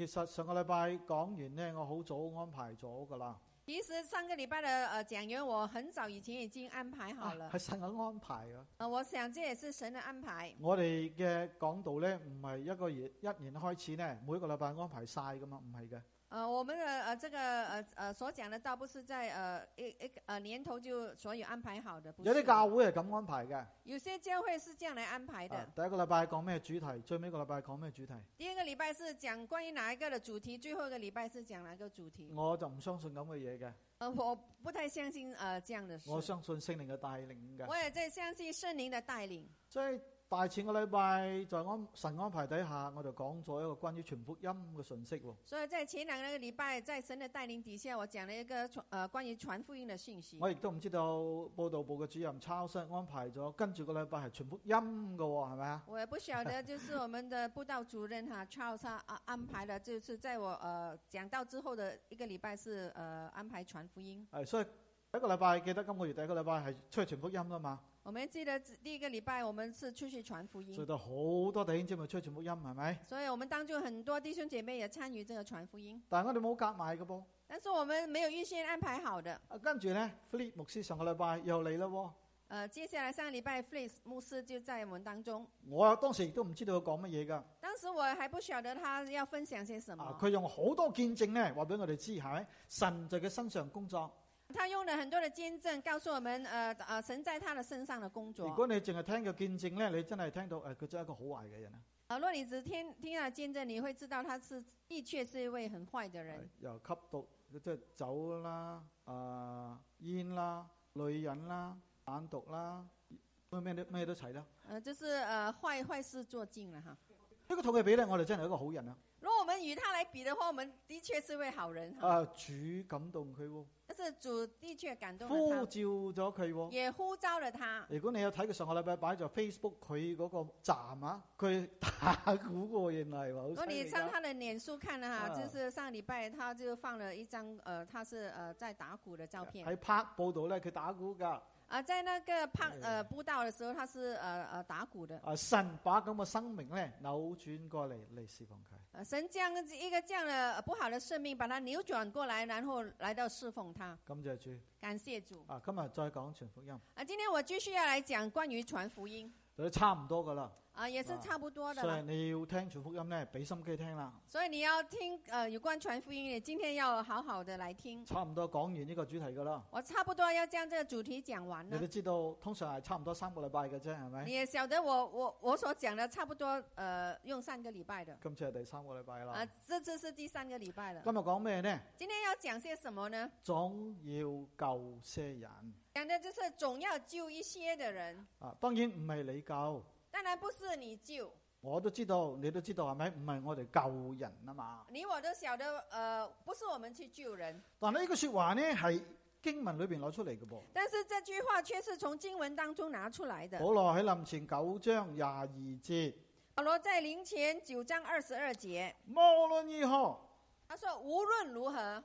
其實上個禮拜講完呢，我好早安排咗噶啦。 其實上個禮拜的講員我很早以前已經安排好了。 係神嘅安排啊。 我想這也是神的安排。 我哋嘅講道呢，唔係一年開始呢，每個禮拜安排晒噶嘛，唔係嘅。 我們的這個所講的倒不是在年頭就所有安排好的，不是。 有啲教會係咁安排嘅。 有些教會是這樣來安排的。 第一個禮拜講咩主題，最尾一個禮拜講咩主題。 第一個禮拜是講關於哪一個的主題，最後一個禮拜是講哪一個主題。 我就唔相信咁嘅嘢嘅。 我不太相信這樣的事。 我相信聖靈嘅帶領嘅。 我也在相信聖靈的帶領。 即係大前個禮拜在神安排底下，我就講咗一個關於傳福音嘅信息。 所以在前兩個禮拜，在神的帶領底下，我講了一個關於傳福音的信息。 我亦都唔知道報道部嘅主任抄室安排咗，跟住個禮拜係傳福音嘅，係咪啊？ 我也不曉得，就是我們的佈道主任抄安排了，就是在我講道之後的一個禮拜是安排傳福音。 所以第一個禮拜記得今個月第一個禮拜係出去傳福音啦嘛。 我們記得第一個禮拜我們是出去傳福音， 所以都好多弟兄姐妹出去傳福音，係咪？ 所以我們當中很多弟兄姐妹也參與這個傳福音。 但係我哋冇夾埋嘅噃。 但是我們沒有預先安排好的。 跟住呢 Philip 牧師上個禮拜又嚟啦。 接下來上個禮拜 Philip 牧師就在我們當中。 我當時亦都唔知道佢講乜嘢㗎。 當時我還不曉得他要分享些什麼。 佢用好多見證呢，話俾我哋知，係咪？神在佢身上工作。 他用了很多的見證，告訴我們，神在他的身上的工作。 如果你淨係聽個見證咧，你真係聽到佢真係一個好壞嘅人啊！ 如果你只聽他的見證，你會知道他是的確是一位很壞的人。 又吸毒，即係酒啦、煙啦、女人啦、販毒啦，咩都齊啦。 就是壞事做盡了哈。 呢個同佢比咧，我哋真係一個好人啊！ 如果我們與他來比的話，我們的確是位好人。 主感動佢喎。 但是主的確感動了他， 呼召咗佢喎， 也呼召了他。 如果你有睇佢上個禮拜擺在 Facebook 佢嗰個站啊，佢打鼓喎，原來喎。如果你上他的臉書看啦，就是上個禮拜他就放了一張他是在打鼓的照片。 喺拍報道咧，佢打鼓㗎。 在那個佈道的時候，他是打鼓的。 神把咁嘅生命咧扭轉過嚟侍奉佢。 神將一個這樣的不好的生命，把它扭轉過來，然後來到侍奉他。 感謝主， 感謝主。 今日再講傳福音。 今天我繼續要來講關於傳福音。 都差唔多噶啦。 也是差不多的。 所以你要聽傳福音咧，俾心機聽啦。 所以你要聽有關傳福音，你今天要好好的來聽。 差唔多講完呢個主題噶啦。 我差不多要將這個主題講完了。 你都知道，通常係差唔多3個禮拜嘅啫，係咪？ 你也曉得我所講的差不多用3個禮拜的。 今次係第3個禮拜啦。 這次是第3個禮拜了。 今日講咩呢？ 今天要講些什麼呢？ 總要救些人。 講的就是總要救一些的人。 當然唔係你救。 當然不是你救。 我都知道，你都知道係咪？唔係我哋救人啊嘛。 你我都曉得，不是我們去救人。 但呢句說話呢，係經文裏邊攞出嚟嘅噃。 但是這句話卻是從經文當中拿出來的。 保羅喺林前9章22節。 保羅在林前9章22節。 無論如何， 他說無論如何。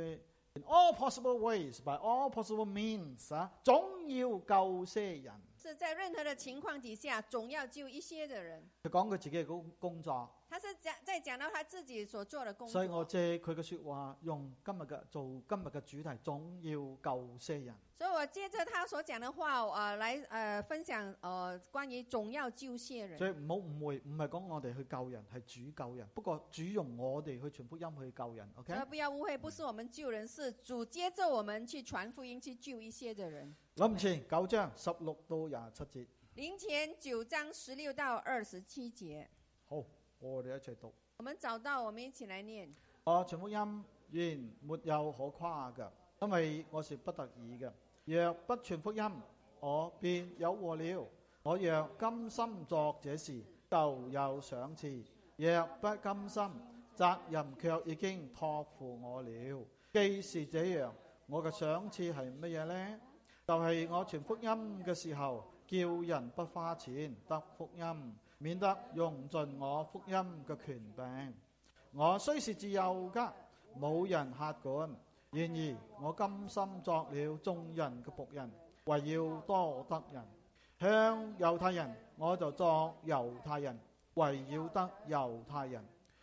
In all possible ways, by all possible means，總要救些人。 是在任何的情況底下，總要救一些的人。 佢講佢自己嘅工作。 他是在講到他自己所做的工作。 所以我借佢嘅說話，用今日嘅主題，總要救些人。 所以我借着他所講的話，來分享關於總要救些人。 所以唔好誤會，唔係講我哋去救人，係主救人。不過主用我哋去傳福音去救人。OK？ 所以不要誤會，不是我們救人，是主接着我們去傳福音，去救一些的人。 林前9章16到27節。 林前9章16到27節。 好，我哋一齊讀。 我們找到，我們一起來念。 我傳福音原沒有可誇嘅，因為我是不得已嘅。若不傳福音，我便有禍了。我若甘心作這事，就有賞賜；若不甘心，責任卻已經託付我了。既是這樣，我嘅賞賜係乜嘢呢？就係我傳福音嘅時候，叫人不花錢得福音，免得用盡我福音嘅權柄。我雖是自由家，冇人轄管，然而我甘心作了眾人嘅僕人，為要多得人。向猶太人，我就作猶太人，為要得猶太人；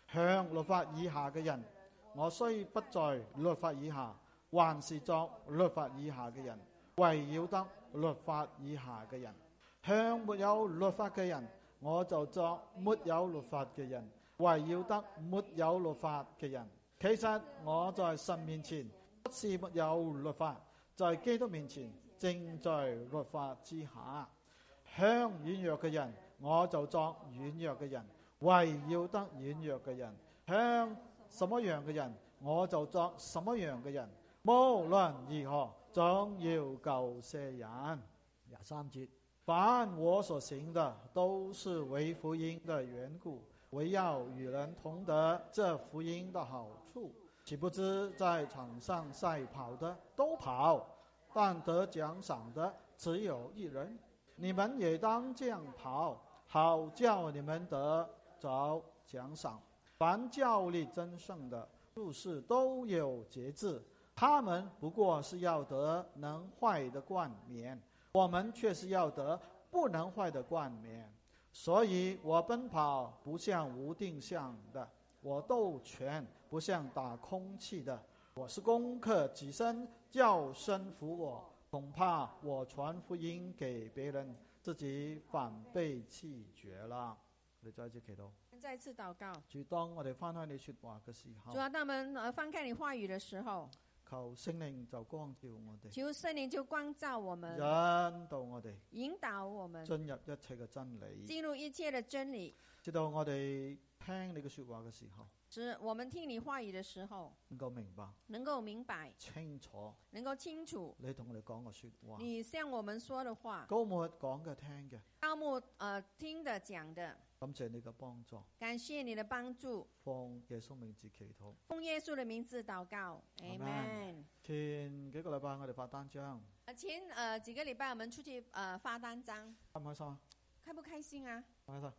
向律法以下嘅人，我雖不在律法以下，還是作律法以下嘅人，為要得律法以下嘅人。向沒有律法嘅人，我就作沒有律法嘅人，為要得沒有律法嘅人。其實我在神面前不是沒有律法，在基督面前正在律法之下。向軟弱嘅人，我就作軟弱嘅人，為要得軟弱嘅人。向什麼樣嘅人，我就作什麼樣嘅人。無論如何，總要救些人。23節，凡我所行的，都是為福音的緣故，為要與人同得這福音的好處。豈不知在場上賽跑的都跑，但得獎賞的只有一人。你們也當這樣跑，好叫你們得着獎賞。凡教力爭勝的，處事都有節制，他們不過是要得能壞的冠冕，我們卻是要得不能壞的冠冕。所以我奔跑不像無定向的，我鬥拳不像打空氣的，我是攻克己身，叫身服我。恐怕我傳福音給別人，自己反被棄絕了。我哋再一次祈禱。 再次禱告。 主，當我哋翻開你說話嘅時候， 主啊，當我們翻開你話語的時候， 求聖靈就光照我哋， 求聖靈就光照我們， 引導我哋， 引導我們進入一切嘅真理， 進入一切的真理。 直到我哋聽你嘅說話嘅時候， 使我們聽你話語的時候， 能夠明白清楚， 你同我哋講嘅說話， 你向我們說的話， 高牧講嘅聽嘅， 高牧聽的講的。 感謝你嘅幫助， 感謝你的幫助， 奉耶穌名字祈禱， 奉耶穌的名字禱告，阿們。 前幾個禮拜我哋發單張， 前幾個禮拜我們出去發單張， 開唔開心啊？ 開不開心啊？ 開心。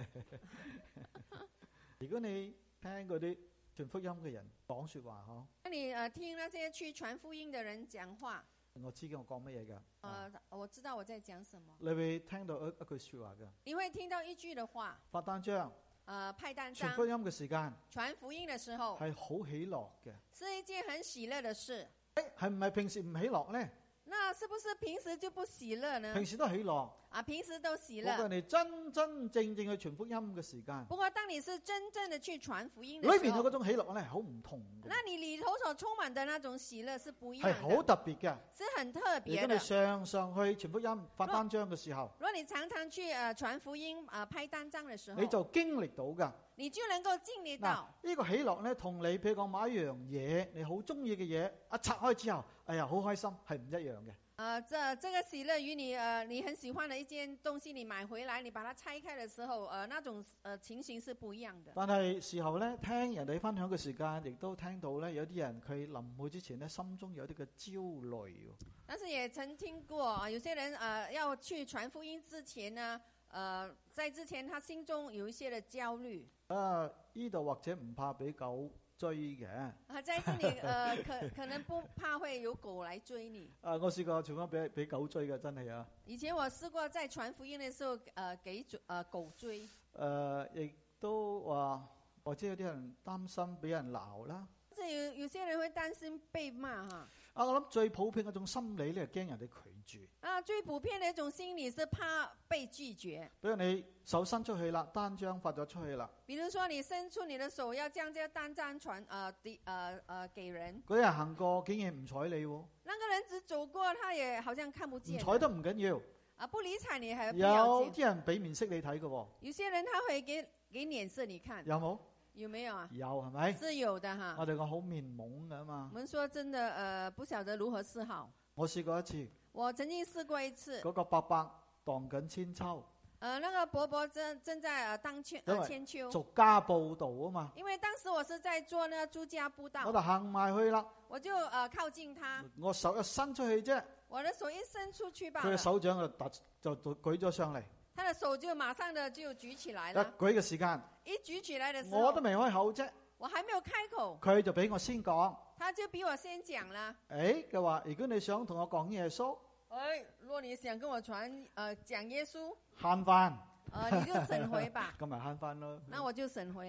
如果你聽嗰啲傳福音嘅人講說話，嗬， 那你聽那些去傳福音的人講話， 我知我講乜嘢㗎？ 我知道我在講什麼。 你會聽到一句說話㗎？ 你會聽到一句的話。 發單張， 派單張。 傳福音嘅時間， 傳福音的時候係好喜樂嘅， 是一件很喜樂的事。 係唔係平時唔喜樂呢？ 那是不是平時就不喜樂呢？ 平時都喜樂啊，平時都喜樂。 不過你真真正正去傳福音嘅時間， 不過當你是真正的去傳福音的時候， 裏面嘅嗰種喜樂咧係好唔同嘅。 那你裏頭所充滿的那種喜樂是不一樣的， 係好特別嘅， 是很特別的。 如果你常常去傳福音發單張嘅時候， 如果你常常去傳福音派單張嘅時候， 你就經歷到噶， 你就能夠經歷到。 呢個喜樂咧，同你譬如講買一樣嘢，你好中意嘅嘢，一拆開之後，哎呀好開心，係唔一樣嘅。 這個喜樂與你很喜歡的一件東西，你買回來，你把它拆開的時候，那種情形是不一樣的。 但係時候咧，聽人哋分享嘅時間，亦都聽到咧，有啲人佢臨去之前咧，心中有啲嘅焦慮。 但是也曾聽過有些人要去傳福音之前呢，在之前他心中有一些的焦慮。 呢度或者唔怕俾狗追嘅， 在這裏可能不怕會有狗來追你。 我試過傳福音俾狗追嘅，真係啊！以前我試過在傳福音嘅時候，給狗追。 亦都話或者有啲人擔心俾人鬧啦。 即係有些人會擔心被罵哈。 我諗最普遍嗰種心理咧，係驚人哋拒絕。 最普遍嘅一種心理是怕被拒絕。 比如你手伸出去啦，單張發咗出去啦。 比如說你伸出你的手要將這個單張傳給人。 嗰人行過竟然唔睬你喎。 那個人只走過，他也好像看不見。 唔睬都唔緊要。 不理睬你還有啲人俾面色你睇嘅喎。 有些人他會給臉色你看。 有冇？ 有沒有啊？ 有係咪？ 是有的哈。 我哋講好面懵㗎嘛。 我們說真的，不曉得如何是好。 我試過一次。 我曾經試過一次。 嗰個伯伯蕩緊千秋。 那個伯伯正在當千秋。 逐家報道啊嘛。 因為當時我是在做那個逐家布道。 我就行埋去啦。 我就靠近他。 我手一伸出去啫。 我的手一伸出去吧。 佢嘅手掌就舉咗上嚟。 他的手就馬上的就舉起來了。 一舉嘅時間， 一舉起來的時候， 我都未開口啫。 我還沒有開口， 佢就俾我先講。 他就比我先講啦。 佢話如果你想同我講耶穌， 如果你想跟我講耶穌， 慳翻， 你就省回吧。 咁咪慳翻咯。 那我就省回啦。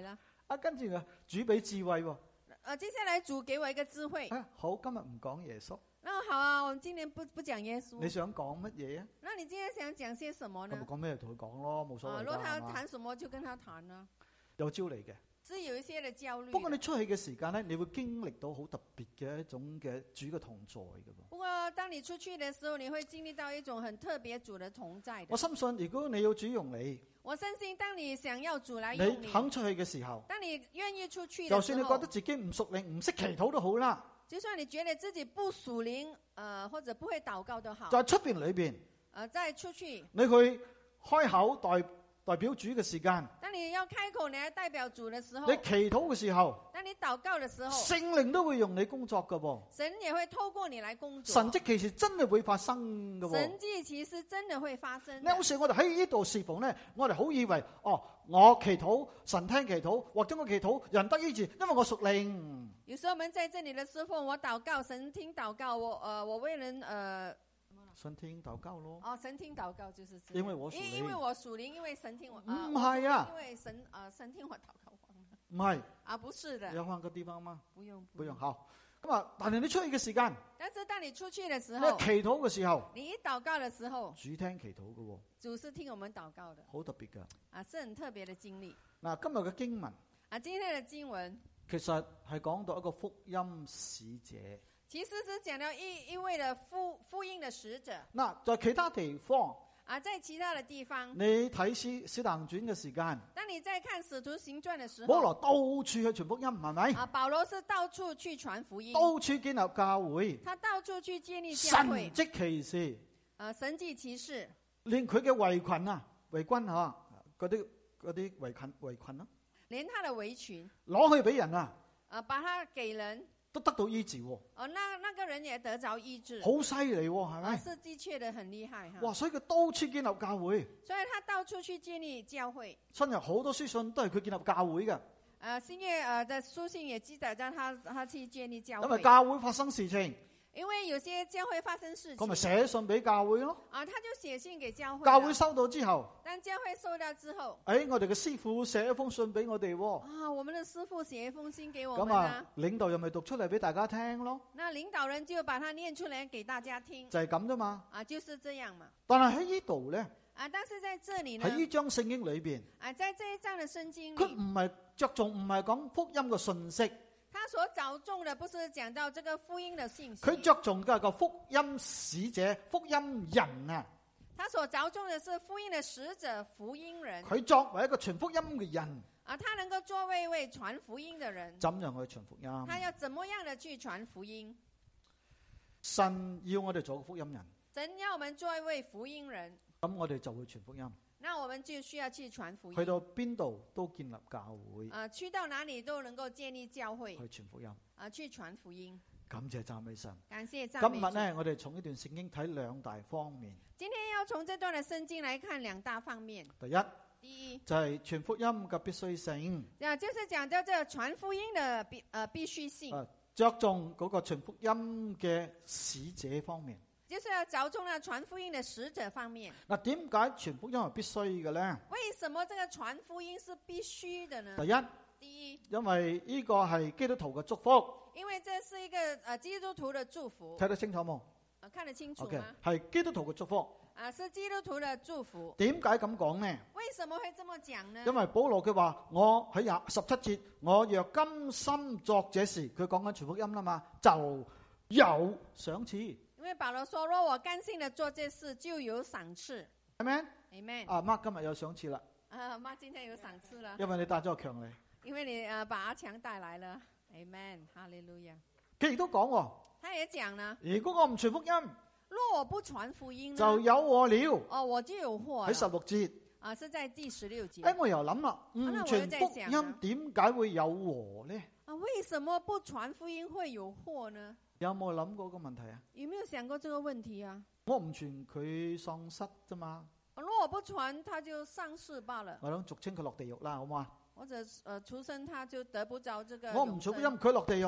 跟住啊，主俾智慧喎。 接下來主給我一個智慧。 好，今日唔講耶穌。 那好啊，我們今年不講耶穌。 你想講乜嘢啊？ 那你今天想講些什麼呢？ 咁講咩同佢講咯，冇所謂㗎。 如果他談什麼就跟他談啦。 有招嚟嘅。 是有一些的焦慮。 不過你出去嘅時間咧，你會經歷到好特別嘅一種嘅主嘅同在嘅噃。 不過當你出去嘅時候，你會經歷到一種很特別主的同在的。 我深信，如果你要主用你， 我深信當你想要主來用你肯出去嘅時候， 當你願意出去嘅時候， 就算你覺得自己唔屬靈、唔識祈禱都好啦， 就算你覺得自己不屬靈，或者不會禱告都好， 在出邊裏邊， 再出去， 你去開口代表主嘅時間， 當你要開口你來代表主嘅時候， 你祈禱嘅時候， 當你禱告嘅時候， 聖靈都會用你工作㗎噃。 神也會透過你來工作。 神蹟奇事真係會發生㗎喎。 神蹟奇事真的會發生。 有時我哋喺呢度侍奉咧，我哋好以為我祈禱神聽祈禱，或者我祈禱人得醫治，因為我屬靈。 有時候我們在這裡的時候，我禱告神聽禱告，我為人神聽禱告咯。 神聽禱告就是這樣， 因為我屬靈， 因為我屬靈，因為神聽我。 唔係啊， 因為神聽我禱告。 唔係不是的。 要換個地方嗎？ 不用。 好。咁啊，但係你出去嘅時間， 但是當你出去嘅時候， 你祈禱嘅時候， 你一禱告嘅時候， 主聽祈禱嘅喎。 主是聽我們禱告的， 好特別㗎。 是很特別的經歷。 嗱，今日嘅經文， 今天的經文， 其實係講到一個福音使者。 其實是講到一位的福音的使者。 嗱，在其他地方， 在其他的地方， 你睇使徒行傳嘅時間， 當你在看使徒行傳的時候， 保羅到處去傳福音，係咪？ 保羅是到處去傳福音， 到處建立教會， 他到處去建立教會， 神蹟奇事， 神蹟奇事， 連佢嘅圍裙啊、圍軍啊，嗰啲圍裙啊， 連他的圍裙攞去俾人啊， 把他給人。 都得到醫治喎。 那個人也得着醫治， 好犀利喎，係咪？ 是的確的很厲害哈。 哇！所以佢到處建立教會， 所以他到處去建立教會。 新約好多書信都係佢建立教會嘅。 新約的書信也記載咗他去建立教會。 因為教會發生事情， 因為有些教會發生事情， 咁咪寫信俾教會咯。 他就寫信給教會。 教會收到之後， 當教會收到之後， 我哋嘅師傅寫一封信俾我哋。 我們的師傅寫一封信給我們。 領導又咪讀出嚟俾大家聽咯。 那領導人就把它念出來給大家聽。 就係咁啫嘛。 就是這樣嘛。 但係喺呢度咧， 但是在這裡呢， 喺呢章聖經裏邊， 在這一章的聖經裡， 佢唔係着重，唔係講福音嘅信息。 他所着重的不是講到這個福音的信息， 佢着重嘅係個福音使者、福音人啊。 他所着重的是福音的使者、福音人。 佢作為一個傳福音嘅人， 他能夠作為一位傳福音的人， 怎樣去傳福音？ 他要怎麼樣的去傳福音？ 神要我哋做個福音人， 神要我們做一位福音人， 咁我哋就會傳福音。 那我們就需要去傳福音， 去到邊度都建立教會， 去到哪裡都能夠建立教會， 去傳福音， 去傳福音。 感謝讚美神， 感謝讚美神。 今日呢，我哋從呢段聖經睇兩大方面。 今天要從這段的聖經來看兩大方面。 第一就係傳福音嘅必須性， 就是講到這傳福音的必須性， 着重嗰個傳福音嘅使者方面。 就是要着重了傳福音的使者方面。 嗱，點解傳福音係必須嘅咧？ 為什麼這個傳福音是必須的呢？第一， 因為呢個係基督徒嘅祝福。 因為這是一個基督徒的祝福。 睇得清楚冇？ 看得清楚嗎？ 係基督徒嘅祝福。 是基督徒的祝福。 點解咁講呢？ 為什麼會這麼講呢？ 因為保羅佢話，我喺17節，我若甘心作這事，佢講緊傳福音啦嘛，就有賞賜。 因為保羅說，若我甘心的做這事，就有賞賜。 Amen。 Amen。 Mark 今日有賞賜啦。 Mark 今天有賞賜啦。 因為你帶咗個強嚟。 因為你把阿強帶來了。Amen。哈利路亞。 佢亦都講喎。 他也講啦。 如果我唔傳福音， 若我不傳福音呢， 就有禍了。 我就有禍。 喺16節。 是在第16節。 我又諗啦，唔傳福音點解會有禍呢？ 為什麼不傳福音會有禍呢？ 有冇諗過個問題啊？ 有沒有想過這個問題啊？ 我唔傳佢喪失啫嘛。 如果我不傳，他就喪事罷了。 我諗俗稱佢落地獄啦，好嘛？ 或者出生他就得不着這個。 我唔傳福音，佢落地獄。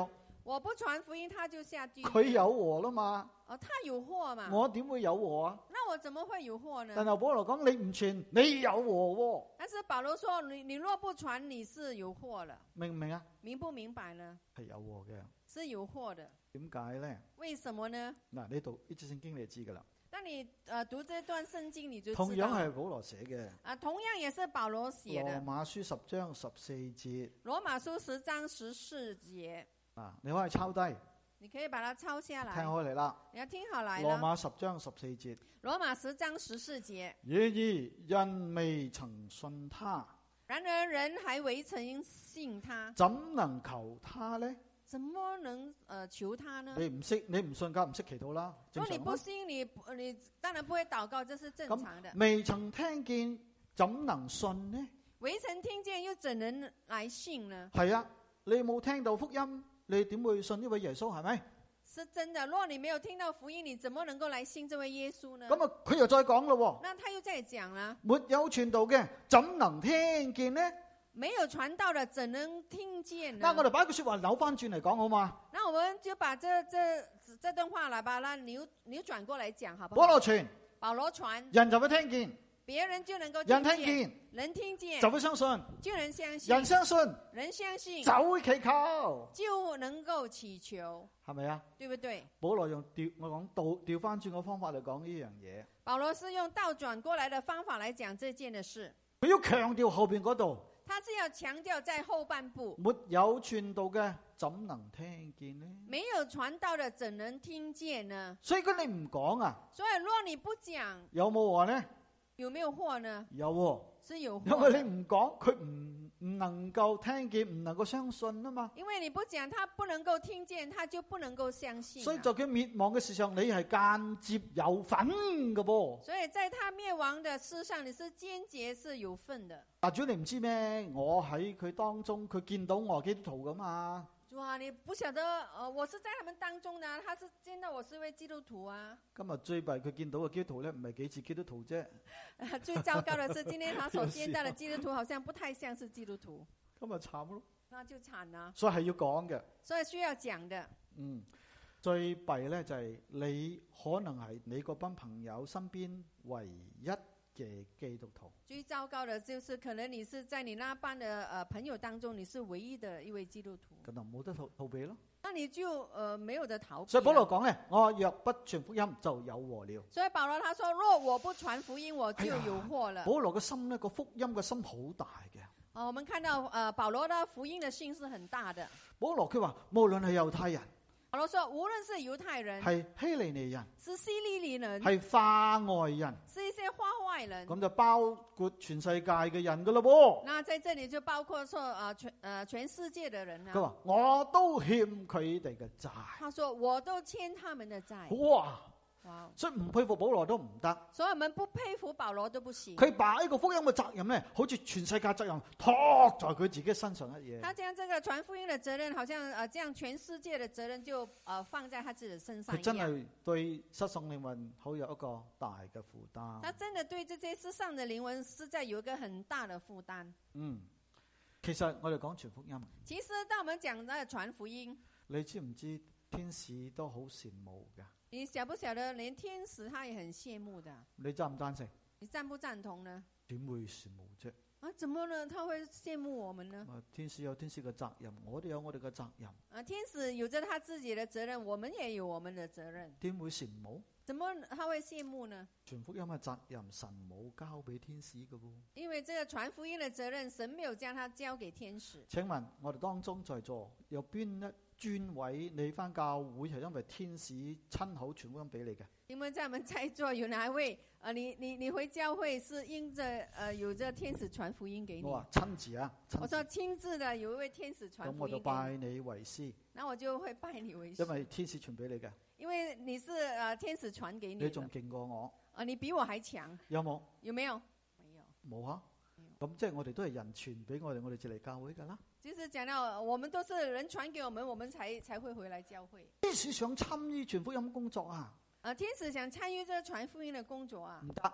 我不傳福音，他就下地獄。 佢有禍啦嘛。 他有禍嘛？ 我點會有禍啊？ 那我怎麼會有禍呢？ 但係保羅講你唔傳，你有禍喎。 但是保羅說你若不傳，你是有禍了。 明唔明啊？ 明不明白呢？ 係有禍嘅。 是有禍的。 點解咧？ 為什麼呢？ 嗱，你讀呢節聖經你就知噶啦。 當你讀這段聖經，你就知道。 同樣係保羅寫嘅。 同樣也是保羅寫的。 羅馬書10章14節。 羅馬書10章14節。 你可以抄低。 你可以把它抄下來。 聽開嚟啦。 你要聽好來了。 羅馬10章14節。 羅馬10章14節。 然而人未曾信他。 然而人還未曾信他。 怎能求他呢？ 怎麼能求他呢？ 你唔信梗唔識祈禱啦。 如果你不信，你當然不會禱告，這是正常的。 未曾聽見，怎能信呢？ 未曾聽見，又怎能來信呢？ 係啊，你冇聽到福音，你點會信呢位耶穌？係咪？ 是真的。如果你沒有聽到福音，你怎麼能夠來信這位耶穌呢？ 咁啊，佢又再講咯。 那他又再講啦。 沒有傳道嘅，怎能聽見呢？ 沒有傳道的，怎能聽見呢？ 那我哋把句說話扭翻轉嚟講好嘛？ 那我們就把這段話來把它扭轉過來講，好不好？ 保羅傳， 人就會聽見， 別人就能夠人聽見， 人聽見就會相信， 就能相信， 人相信， 人相信就會祈求， 就能夠祈求， 係咪啊？ 對不對？ 保羅用調翻轉個方法嚟講呢樣嘢。 保羅是用倒轉過來的方法來講這件的事。 佢要強調後邊嗰度。 他是要強調在後半部。 沒有傳道嘅，怎能聽見呢？ 沒有傳道的，怎能聽見呢？ 所以如果你唔講啊， 所以若你不講， 有冇禍呢？ 有沒有禍呢？ 有禍， 是有禍。 因為你唔講，佢唔能夠聽見，唔能夠相信啊嘛。 因為你不講，他不能夠聽見，他就不能夠相信。 所以在佢滅亡嘅事上，你係間接有份嘅噃。 所以在他滅亡的事上，你是間接是有份的。 主你唔知咩？我喺佢當中，佢見到我基督徒噶嘛。 主啊，你不曉得，我是在他們當中呢，他是見到我是位基督徒啊。 今日最弊佢見到嘅基督徒咧，唔係幾似基督徒啫。 最糟糕的是，今天他所見到的基督徒，好像不太像是基督徒。 咁咪慘咯。 那就慘啦。 所以係要講嘅。 所以需要講的。 最弊咧就係你可能係你嗰班朋友身邊唯一嘅基督徒。 最糟糕的就是可能你是在你那班的朋友當中，你是唯一的一位基督徒。 咁就冇得逃避咯。 那你就沒有得逃避。 所以保羅講咧，我若不傳福音就有禍了。 所以保羅他說，若我不傳福音，我就有禍了。 保羅嘅心咧，個福音嘅心好大嘅。 我們看到保羅的福音的心是很大的。 保羅佢話，無論係猶太人。 保羅說，無論是猶太人， 係希利尼人， 是希利尼人， 係化外人， 是一些化外人， 咁就包括全世界嘅人噶啦噃。 那在這裏就包括說全世界的人啦。 佢話我都欠佢哋嘅債。 他說我都欠他們的債。 哇！ 哇！ 所以唔佩服保羅都唔得。 所以我們不佩服保羅都不行。 佢把呢個福音嘅責任咧，好似全世界責任托在佢自己身上一樣。 他將這個傳福音的責任，好像這樣全世界的責任就放在他自己的身上一樣。 佢真係對失喪靈魂好有一個大嘅負擔。 他真的對這些失喪的靈魂實在有一個很大的負擔。 其實我哋講傳福音。 其實當我們講到傳福音， 你知唔知天使都好羨慕㗎？ 你曉不曉得連天使他也很羨慕的？ 你贊唔贊成？ 你贊不贊同呢？ 點會羨慕啫？ 怎麼呢？他會羨慕我們呢？ 天使有天使嘅責任，我哋有我哋嘅責任。 天使有着他自己的責任，我們也有我們的責任。 點會羨慕？ 怎麼他會羨慕呢？ 傳福音嘅責任，神冇交俾天使嘅喎。 因為這個傳福音的責任，神沒有將它交給天使。 請問我哋當中在座有邊一專位你返教會係因為天使親口傳福音俾你嘅？ 因為在我們在座有哪一位你回教會是因着有着天使傳福音給你？ 我話親自啊， 我說親自的有一位天使傳福音給你。咁我就拜你為師。 那我就會拜你為師。 因為天使傳俾你嘅。 因為你是天使傳給你的。 你仲勁過我。 你比我還強。 有冇？ 有沒有？沒有。 冇啊。咁即係我哋都係人傳俾我哋就嚟教會噶啦。 就是講到我們都是人傳給我們，我們才會回來教會。 天使想參與傳福音工作啊！ 天使想參與這個傳福音的工作啊？ 唔得。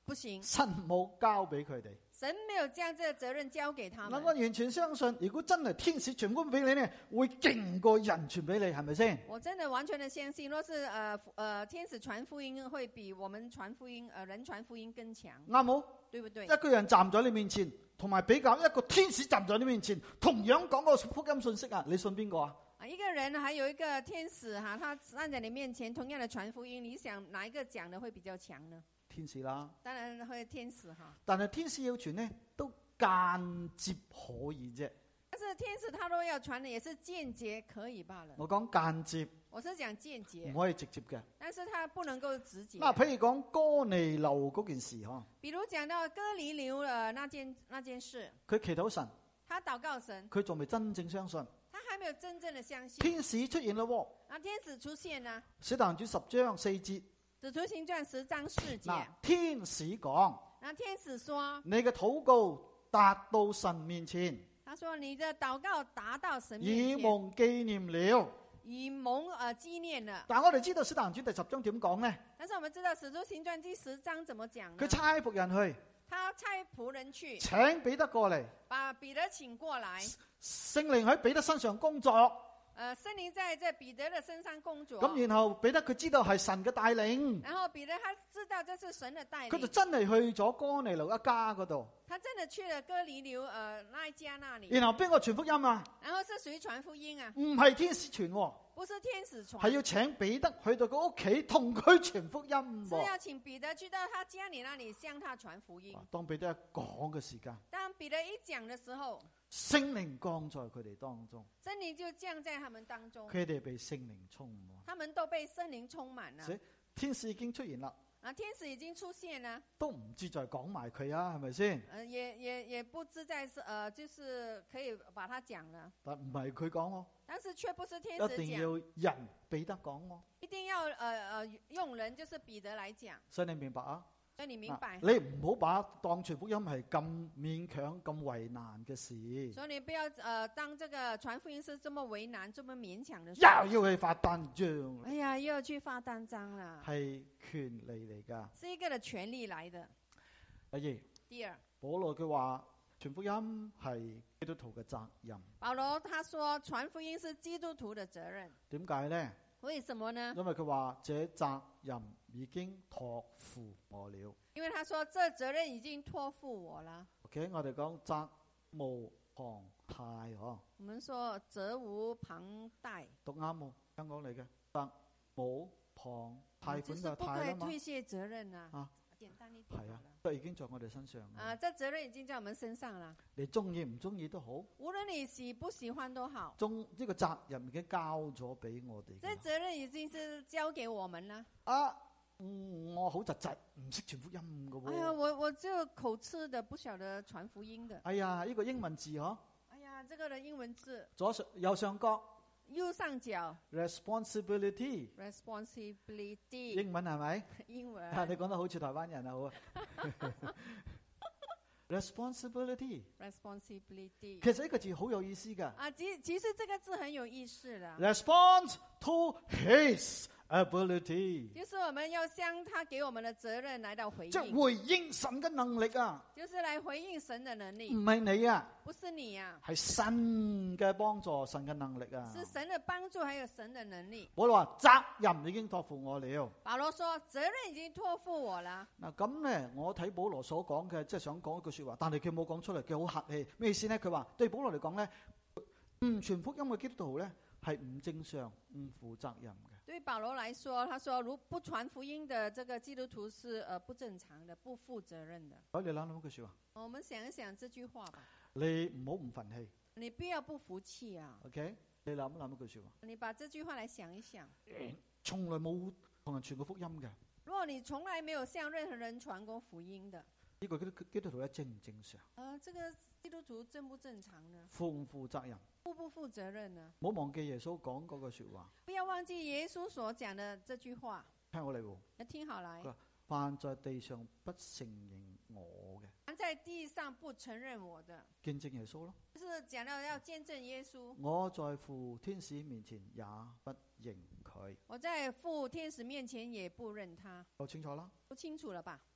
不行， 神冇交俾佢哋。 神沒有將這個責任交給他嗱， 們。 我完全相信，如果真係天使傳福音俾你咧，會勁過人傳俾你，係咪先？ 我真的完全的相信，若是天使傳福音，會比我們傳福音人傳福音更強， 啱冇？ 對不對？ 一個人站在你面前，同埋比較一個天使站在你面前，同樣講個福音信息啊，你信邊個啊？ 一個人還有一個天使哈，他站在你面前，同樣的傳福音，你想哪一個講的會比較強呢？ 天使啦， 當然會天使哈。 但係天使要傳呢，都間接可以啫。 但是天使他都要傳的，也是間接可以罷了。 我講間接， 我是講間接， 唔可以直接嘅。 但是他不能夠直接。 嗱，譬如講哥尼流嗰件事嗬， 比如講到哥尼流那件事， 佢祈禱神， 他禱告神， 佢仲未真正相信。 他還沒有真正的相信。 天使出現啦喎， 那天使出現啦， 使徒行傳10章4節。 使徒行傳10章4節。 嗱，天使講， 那天使說， 你嘅禱告達到神面前， 他說你的禱告達到神面前， 以蒙紀念了。 以蒙紀念了。 但我哋知道使徒行傳第10章點講呢？ 但是我們知道使徒行傳第10章怎麼講呢？ 佢差僕人去， 他差僕人去， 請彼得過嚟， 把彼得請過來。 聖靈喺彼得身上工作， 聖靈在這彼得的身上工作。 咁然後彼得佢知道係神嘅帶領， 然後彼得他知道這是神的帶領， 佢就真係去咗哥尼流一家嗰度。 他真的去了哥尼流那一家那裏。 然後邊個傳福音啊？ 然後是誰傳福音啊？ 唔係天使傳喎， 不是天使傳， 係要請彼得去到佢屋企同佢傳福音喎。 是要請彼得去到他家裏那裏向他傳福音。 當彼得一講嘅時間， 當彼得一講的時候， 聖靈降在佢哋當中， 聖靈就降在他們當中， 佢哋被聖靈充滿。 他們都被聖靈充滿了。 天使已經出現啦， 天使已經出現了， 都唔知再講埋佢啊，係咪先？ 也不知在就是可以把它講了， 但唔係佢講喎， 但是卻不是天使講， 一定要人彼得講喎。 一定要用人，就是彼得來講。 所以你明白啊？ 所以你明白， 你唔好把當傳福音係咁勉強、咁為難嘅事。 所以你不要當這個傳福音是這麼為難、這麼勉強的事。 又要去發單張， 哎呀，又要去發單張啦， 係權利嚟㗎。 是一個的權利來的。第二， 保羅佢話傳福音係基督徒嘅責任。 保羅他說傳福音是基督徒的責任。 點解呢？ 為什麼呢？ 因為佢話這責任已經託付我了。 因為他說這責任已經託付我了。 OK， 我哋講責無旁貸嗬。 我們說責無旁貸， 讀啱冇？香港嚟嘅責無旁貸款嘅貸啦嘛。 就是不可以推卸責任啊。簡單一點。 係啊，都已經在我哋身上。 這責任已經在我們身上了。 你中意唔中意都好， 無論你喜不喜歡都好。 呢個責任已經交咗俾我哋。 這責任已經是交給我們了。 我好窒窒，唔識傳福音㗎喎。 哎呀，我就口吃的，不曉得傳福音的。 哎呀，呢個英文字嗬。 哎呀，這個的英文字。 右上角。 右上角。 responsibility。英文係咪？ 英文。 你講得好似台灣人啊，好啊。responsibility。其實呢個字好有意思㗎。 其實這個字很有意思的。 Response to his ability， 就是我們要向他給我們的責任來到回應， 即係回應神嘅能力啊， 就是來回應神的能力， 唔係你啊， 不是你啊， 係神嘅幫助，神嘅能力啊， 是神的幫助，還有神的能力。 保羅話責任已經託付我了， 保羅說責任已經託付我了。 嗱咁咧，我睇保羅所講嘅，即係想講一句說話，但係佢冇講出嚟，佢好客氣，咩意思咧？佢話對保羅嚟講咧，傳福音嘅基督徒咧係唔正常、唔負責任嘅。 對保羅來說，他說如不傳福音的這個基督徒是不正常的、不負責任的。 你諗諗句說話。 我們想一想這句話吧。 你唔好唔忿氣。 你不要不服氣啊。 OK， 你諗諗一句說話。 你把這句話來想一想。 從來冇同人傳過福音嘅。 如果你從來沒有向任何人傳過福音的， 呢個基督徒咧正唔正常？ 這個基督徒正不正常呢？ 負唔負責任？ 負不負責任呢？ 唔好忘記耶穌講嗰句說話。 不要忘記耶穌所講的這句話。 聽我嚟喎。 你聽好來。 凡在地上不承認我嘅， 凡在地上不承認我的， 見證耶穌咯。 就是講到要見證耶穌。 我在父天使面前也不認佢。 我在父天使面前也不認他。 好清楚啦。 都清楚了吧？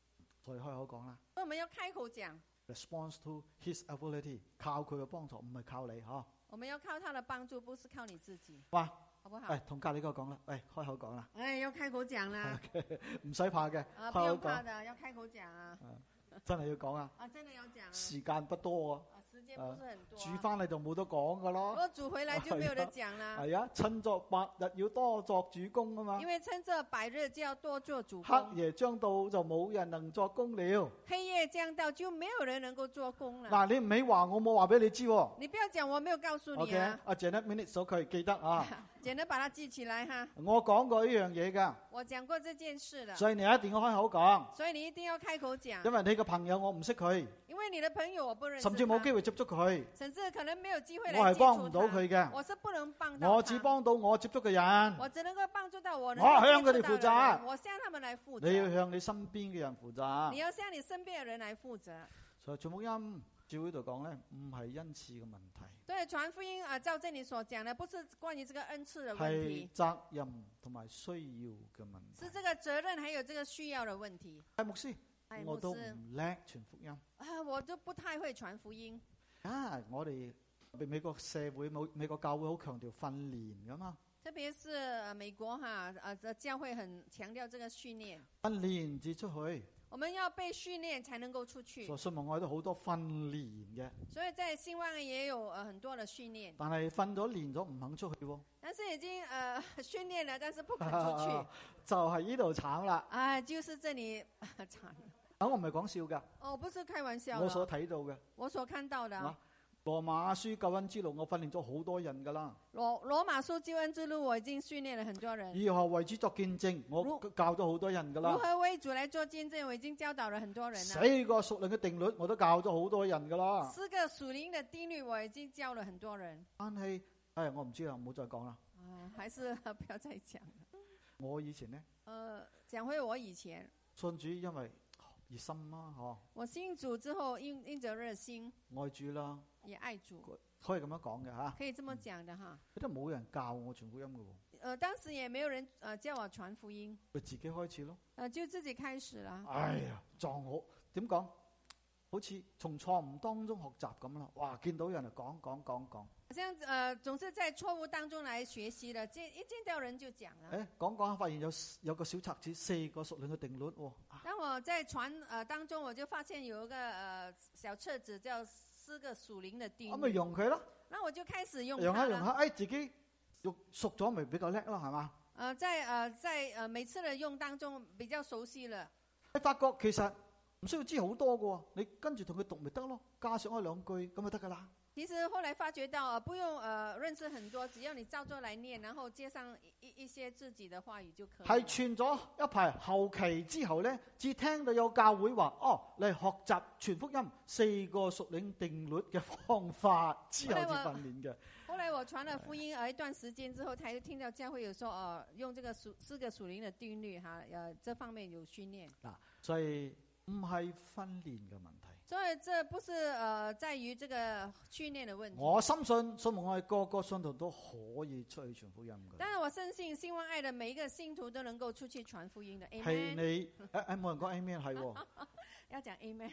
所以開口講啦。 所以我們要開口講。 Response to His ability， 靠佢嘅幫助，唔係靠你嗬。 我們要靠他的幫助，不是靠你自己。 哇， 好不好？ 同隔離嗰個講啦，開口講啦。 要開口講啦。 唔使怕嘅，開不用口講。 怕的，要開口講啊。 真係要講啊。 真的要講啊。 時間不多啊。 時間不是很多。 煮翻嚟就冇得講噶咯。 我煮回來就沒有得講啦。 係啊，趁作白日要多作主工啊嘛。 因為趁着白日就要多做主工。 黑夜將到就冇人能作工了。 黑夜將到就沒有人能夠做工了。 嗱，你唔係話我冇話俾你知。 你不要講我沒有告訴你啊。 OK， 阿 Janet minute 咗佢記得啊。 Janet 把它記起來哈。 我講過呢樣嘢噶。 我講過這件事的。 所以你一定要開口講。 所以你一定要開口講。 因為你個朋友我唔識佢。 因為你的朋友我不認識。 甚至冇機會接觸佢。 甚至可能沒有機會來接觸他。 我係幫唔到佢嘅。 我是不能幫到他。 我只幫到我接觸嘅人。 我只能夠幫助到我。 我向佢哋負責。 我向他們來負責。 你要向你身邊嘅人負責。 你要向你身邊嘅人來負責。 所以傳福音教會度講咧，唔係恩賜嘅問題。 對，傳福音照正你所講的，不是關於這個恩賜的問題。 係責任同埋需要嘅問題。 是這個責任還有這個需要的問題。 牧師，我都唔叻傳福音。 我都不太會傳福音。 我哋美國社會美國教會好強調訓練噶嘛。 特別是美國教會很強調這個訓練。 訓練至出去。 我們要被訓練才能夠出去。 所以信望愛都好多訓練嘅。 所以在信望愛也有很多的訓練。 但係訓咗練咗唔肯出去喎。 但是已經訓練了，但是不肯出去。 就係呢度慘啦。 就是這裡慘。 我唔係講笑噶。 我不是開玩笑。 我所睇到嘅。 我所看到的。 羅馬書救恩之路，我訓練咗好多人噶啦。 羅馬書救恩之路，我已經訓練了很多人。 如何為主作見證，我教咗好多人噶啦。 如何為主來做見證，我已經教導了很多人啦。 四個屬靈嘅定律，我都教咗好多人噶啦。 四個屬靈嘅定律，我已經教了很多人。 但係，我唔知啦，唔好再講啦。 還是不要再講。 我以前呢？ 講回我以前。 信主因為熱心啦，嗬。 我信主之後，因着熱心。 愛主啦。 也愛主， 可以咁樣講嘅吓， 可以這麼講的哈。 都冇人教我傳福音嘅喎。 當時也沒有人教我傳福音。 佢自己開始咯。 就自己開始啦。 哎呀，撞好點講？好似從錯誤當中學習咁啦。哇，見到人就講。 好像總是在錯誤當中來學習的，一見到人就講啦。 講發現有個小冊子，4個屬靈嘅定律。 當我在傳當中，我就發現有一個小冊子叫4個屬靈的定律。咁咪用佢咯。 那我就開始用。 用下，自己用熟咗咪比較叻咯，係嘛？ 在每次的用當中比較熟悉了。 你發覺其實唔需要知好多嘅，你跟住同佢讀咪得咯，加上2句咁就得噶啦。 其實後來發覺到不用認識很多，只要你照着來念，然後接上一些自己的話語就可以。係傳咗一排後期之後咧，至聽到有教會話嚟學習傳福音4個屬靈定律嘅方法之後至訓練嘅。 後來我傳了福音一段時間之後，才聽到教會有說用這個4個屬靈的定律這方面有訓練。 所以唔係訓練嘅問題。 所以這不是在於這個訓練的問題。 我深信信望愛個個信徒都可以出去傳福音嘅。 當然我深信信望愛的每一個信徒都能夠出去傳福音的。 係你冇人講 Amen 係喎。 要講 Amen。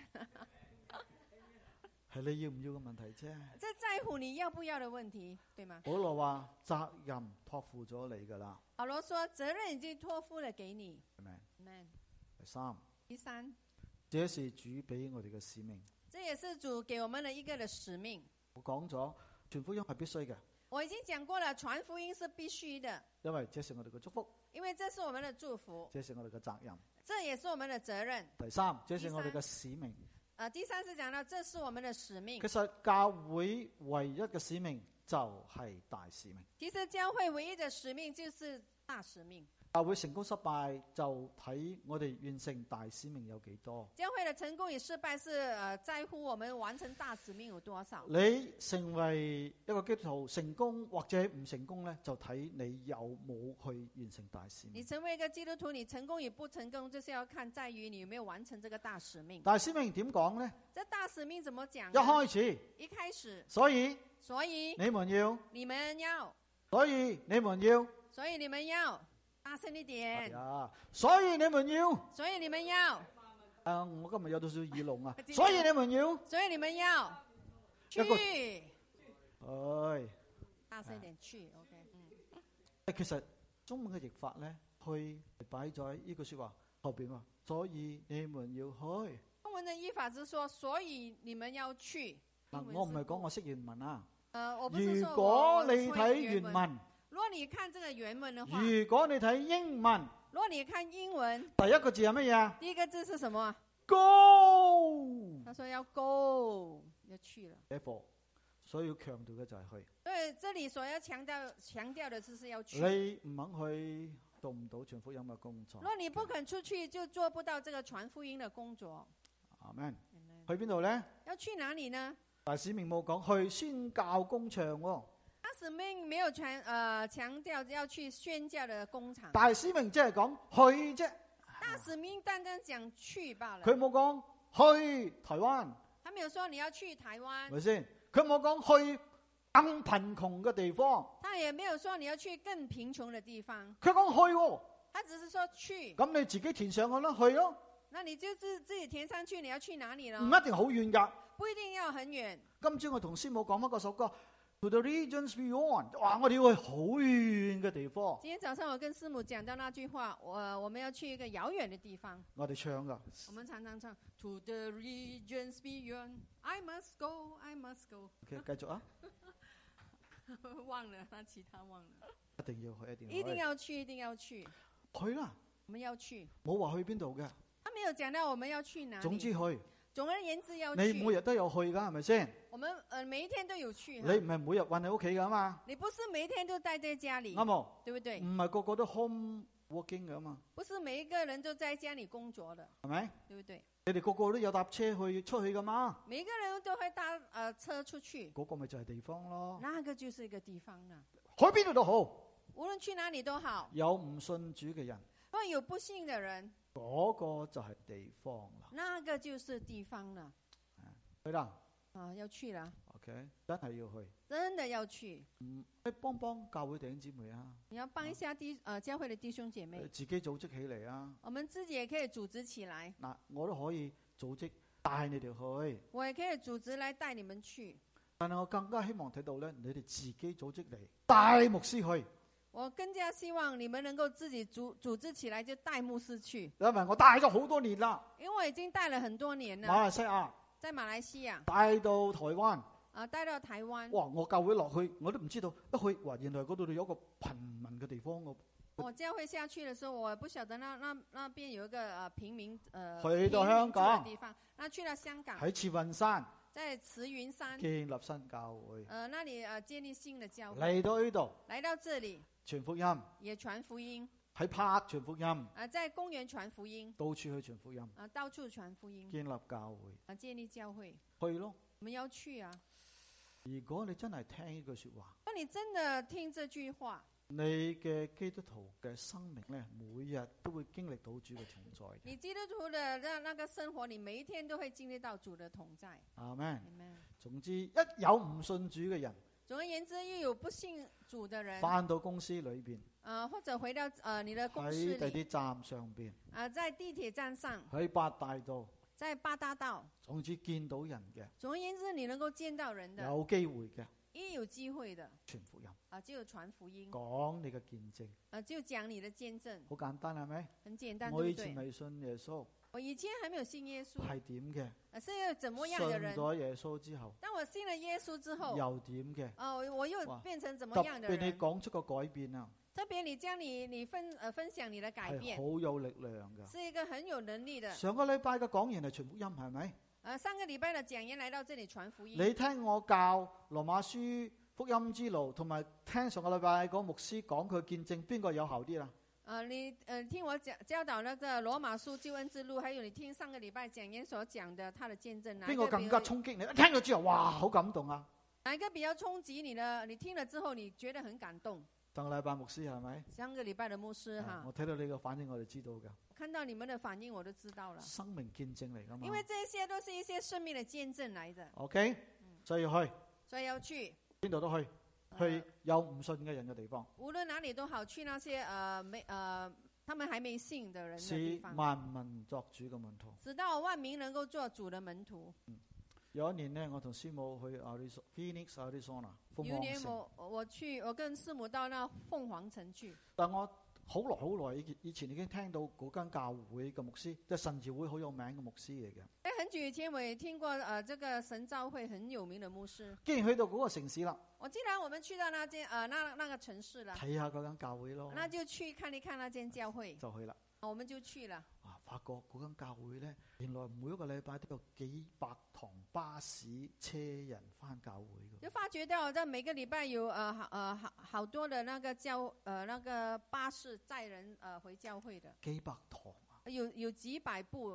係你要唔要嘅問題啫。 這在乎你要不要的問題，對嗎？ 保羅話責任託付咗你噶啦。 保羅說責任已經託付了給你。Amen。第三。 這是主俾我哋嘅使命。 這也是主給我們的一個的使命。 我講咗傳福音係必須嘅。 我已經講過了，傳福音是必須的。 因為這是我哋嘅祝福。 因為這是我們的祝福。 這是我哋嘅責任。 這也是我們的責任。 第三，這是我哋嘅使命。 第三是講到這是我們的使命。 其實教會唯一嘅使命就係大使命。 其實教會唯一的使命就是大使命。 教會成功失敗就睇我哋完成大使命有幾多。 教會的成功與失敗是在乎我們完成大使命有多少。 你成為一個基督徒成功或者唔成功呢，就睇你有冇去完成大使命。 你成為一個基督徒，你成功與不成功，就是要看在於你有沒有完成這個大使命。 大使命點講呢？ 這大使命怎麼講？ 一開始。所以你們要。所以你們要。大聲一點。所以你們要。 我今日有到少少耳聾啊， 今天所以你們要， 所以你們要一個去，大聲點去 ，OK， 其實中文嘅譯法咧，去擺在呢句說話後邊啊，所以你們要去。 中文的譯法是說，所以你們要去。 嗱，我唔係講我識原文啊。 我不是說如果你我睇原文， 如果你看這個原文的話， 如果你睇英文， 如果你看英文， 第一個字係乜嘢啊？ 第一個字是什麼 ？Go。 他說要 go， 要去了。 Therefore，所以要強調嘅就係去。 所以這裡所要強調的就是要去。 你唔肯去，做唔到傳福音嘅工作。 如果你不肯出去，就做不到這個傳福音的工作。 阿們，去邊度咧？ 要去哪裡呢？ 大使命冇講去宣教工場喎。 大使命沒有強調要去宣教的工廠。 大使命即係講去啫。 大使命單單講去罷了。 佢冇講去台灣。 他沒有說你要去台灣。 係咪先？佢冇講去更貧窮嘅地方。 他也沒有說你要去更貧窮的地方。 佢講去喎。 他只是說去。 咁你自己填上去啦，去咯。 那你就自己填上去，你要去哪裡呢？ 唔一定好遠噶， 不一定要很遠。 今朝我同師母講翻嗰首歌 To the regions beyond， 哇！我哋要去好遠嘅地方。 今天早上我跟師母講到那句話，我們要去一個遙遠的地方。 我哋唱噶， 我們常常唱 To the regions beyond， I must go， I must go。 OK， 繼續啊。 忘了，那其他忘了。 一定要去， 一定要去，一定要去。 去啦。 我們要去。 冇話去邊度嘅。 他沒有講到我們要去哪裡。 總之去。 總而言之要去。 你每日都有去噶，係咪先？ 我們每一天都有去。 你唔係每日韞喺屋企噶嘛？ 你不是每一天都待在家裡。 啱冇？ 對不對？ 唔係個個都 home working 噶嘛？ 不是每一個人都在家裡工作的， 係咪？ 對不對？ 你哋個個都有搭車出去噶嘛？ 每一個人都會搭車出去。 嗰個咪就係地方咯。 那個就是一個地方啦。 去邊度都好， 無論去哪裡都好。 有唔信主嘅人， 如果有不信嘅人， 嗰個就係地方啦。 那個就是地方啦。 去啦。 要去啦。 OK， 真係要去。 真的要去。 你幫教會弟兄姊妹啊。 你要幫一下教會的弟兄姐妹。 自己組織起嚟啊。 我們自己也可以組織起來。 嗱，我都可以組織帶你哋去。 我也可以組織來帶你們去。 但係我更加希望睇到咧，你哋自己組織嚟帶牧師去。 我更加希望你們能夠自己組織起來，就帶牧師去。 因為我帶咗好多年啦。 因為我已經帶了很多年了。 馬來西亞。 在馬來西亞。 帶到台灣。 帶到台灣。 哇！我教會落去，我都唔知道一去，哇！原來嗰度有一個貧民嘅地方。 我教會下去的時候，我不曉得那邊有一個平民去到香港的地方。那去到香港。 喺慈雲山。 在慈雲山建立新教會。 那裡建立新的教會。 嚟到呢度。 來到這裡。 傳福音。 也傳福音。 喺park傳福音。 在公園傳福音。 到處去傳福音。 到處傳福音。 建立教會。 建立教會。 去咯。 我們要去啊！ 如果你真係聽呢句說話， 如果你真的聽這句話， 你嘅基督徒嘅生命咧，每日都會經歷到主嘅同在。 你基督徒的那個生活，你每一天都會經歷到主的同在。 阿們。總之，一有唔信主嘅人， 總而言之，一有不信主的人， 返到公司裏邊， 或者回到你的公司裏， 喺地鐵站上邊， 在地鐵站上， 喺八大道， 在八大道， 總之見到人嘅， 總而言之，你能夠見到人的， 有機會嘅， 一有機會的， 傳福音， 就傳福音， 講你嘅見證， 就講你的見證， 好簡單係咪？ 很簡單， 我以前未信耶穌， 我以前還沒有信耶穌， 係點嘅？ 是一個怎麼樣嘅人？ 信咗耶穌之後， 當我信了耶穌之後， 又點嘅？ 我又變成怎麼樣的人？ 特別你講出個改變啊！ 特別你將你分享你的改變， 係好有力量噶， 是一個很有能力的。 上個禮拜嘅講員係傳福音係咪？ 上個禮拜的講員來到這裡傳福音。 你聽我教羅馬書福音之路，同埋聽上個禮拜嗰牧師講佢見證，邊個有效啲啊？ 你聽我教導那個羅馬書救恩之路，還有你聽上個禮拜講員所講的他的見證， 邊個更加衝擊你？一聽咗之後，哇，好感動啊！ 哪一個比較衝擊你呢？你聽了之後，你覺得很感動。 上個禮拜牧師係咪？ 上個禮拜的牧師哈， 我睇到你個反應，我哋知道噶。 看到你們的反應，我都知道了。 生命見證嚟噶嘛？ 因為這些都是一些生命的見證來的。 OK，所以要去， 所以要去邊度都去，去有唔信嘅人嘅地方。 無論哪裡都好，去那些他們還沒信的人的使地方， 萬民作主嘅門徒。 直到萬民能夠做主的門徒。 有一年呢，我同師母去 Phoenix Arizona 鳳有一年凰城， 我跟師母到那鳳凰城去。 但我好耐以前已經聽到嗰間教會嘅牧師，即係神召會好有名嘅牧師嚟嘅。 在很久以前我也聽過這個神召會很有名的牧師。 既然去到嗰個城市啦， 既然我們去到那間那個城市了， 睇下嗰間教會咯， 那就去看一看那間教會。 就去啦。 我們就去了。 發覺嗰間教會咧，原來每一個禮拜都有幾百堂巴士車人翻教會嘅。 就發覺到，在每個禮拜有好多的那個巴士載人回教會的。 幾百堂啊！ 有幾百部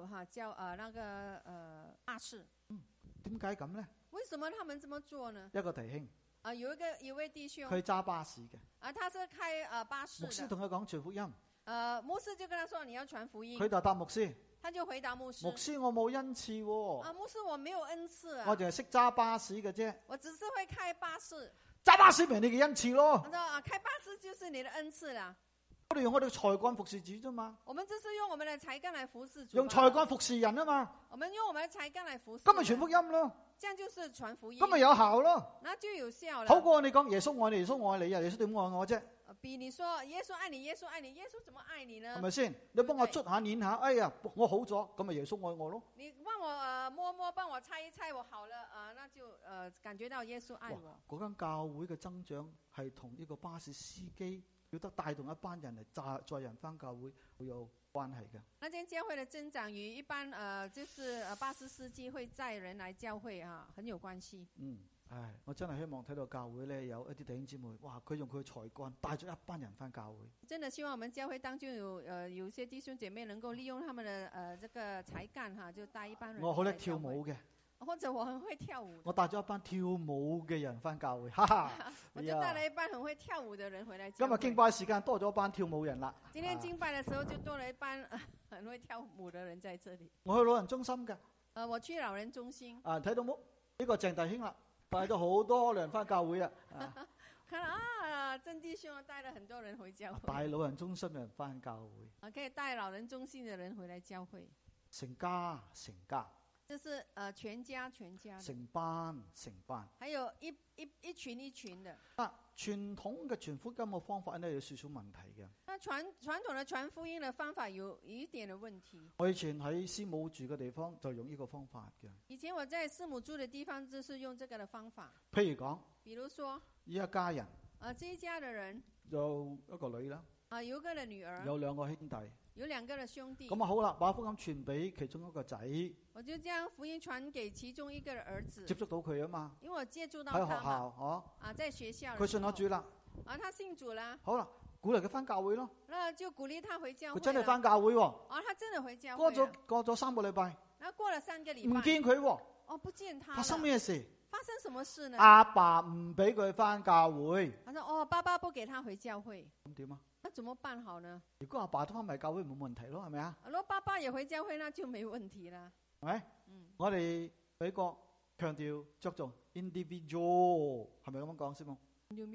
巴士。 點解咁咧？ 為什麼他們這麼做呢？ 一個弟兄有位弟兄， 佢揸巴士嘅。 他是開巴士的。 牧師同佢講傳福音。 牧師就跟他說你要傳福音。 佢就答牧師。 他就回答牧師： 牧師，我冇恩賜喎。 牧師，我沒有恩賜啊。 我淨係識揸巴士嘅啫。 我只是會開巴士。 揸巴士咪你嘅恩賜咯。 他說開巴士就是你的恩賜啦。 我哋用我哋才幹服侍主啫嘛。 我們只是用我們的才幹來服侍主。 用才幹服侍人啊嘛。 我們用我們的才幹來服侍。 咁咪傳福音咯。 這樣就是傳福音。 咁咪有效咯。 那就有效了。 好過你講耶穌愛你，耶穌愛你啊！耶穌點愛我啫？ 比你說耶穌愛你，耶穌愛你，耶穌怎麼愛你呢？ 係咪先？你幫我捽下捻下，哎呀，我好咗，咁咪耶穌愛我咯。 你幫我摸摸，幫我擦一擦，我好了，那就感覺到耶穌愛我。 嗰間教會嘅增長係同呢個巴士司機要得帶動一班人嚟載人翻教會會有關係嘅。 那間教會的增長與一般就是巴士司機會載人來教會很有關係。 我真係希望睇到教會咧有一啲弟兄姊妹，哇！佢用佢嘅才幹帶咗一班人翻教會。 真的希望我們教會當中有些弟兄姐妹能夠利用他們的這個才幹就帶一班人。 我好叻跳舞嘅， 或者我很會跳舞。 我帶咗一班跳舞嘅人翻教會，哈哈！ 我就帶了一班很會跳舞的人回來教會。 今日敬拜時間多咗一班跳舞人啦。 今天敬拜的時候就多了一班很會跳舞的人在這裡。 我去老人中心嘅。 我去老人中心。 睇到冇？呢個鄭弟兄啦。帶咗好多人翻教會啊！ 看鄭弟兄帶了很多人回教會。 帶老人中心嘅人翻教會。 可以帶老人中心的人回來教會。 成家。 就是全家。 成班。 還有一群的。 傳統嘅傳福音嘅方法呢，有少少問題嘅。 那傳統的傳福音的方法有一點的問題。 我以前喺師母住嘅地方就用呢個方法嘅。 以前我在師母住的地方就是用這個的方法。 譬如講， 比如說呢一家人。 這一家的人有一個女啦。 有個的女兒。 有兩個兄弟。 有兩個的兄弟。 咁好啦，把福音傳俾其中一個仔。 我就將福音傳給其中一個的兒子。 接觸到佢啊嘛。 因為我接觸到他。 喺學校在學校。 佢信咗主啦。 他信主啦。 好啦，鼓勵佢翻教會咯。 那就鼓勵他回教會。 佢真係翻教會喎。 他真的回教會。 過咗3個禮拜。 過了3個禮拜。 唔見佢喎。 不見他。 發生咩事？ 發生什麼事呢？ 阿爸唔俾佢翻教會。 他說爸爸不給他回教會。 咁點啊？ 那怎麼辦好呢？ 如果阿爸都翻埋教會冇問題咯，係咪啊？ 如果爸爸也回教會，那就沒問題啦。 係咪？我哋美國強調着重 individual， 係咪咁樣講先冇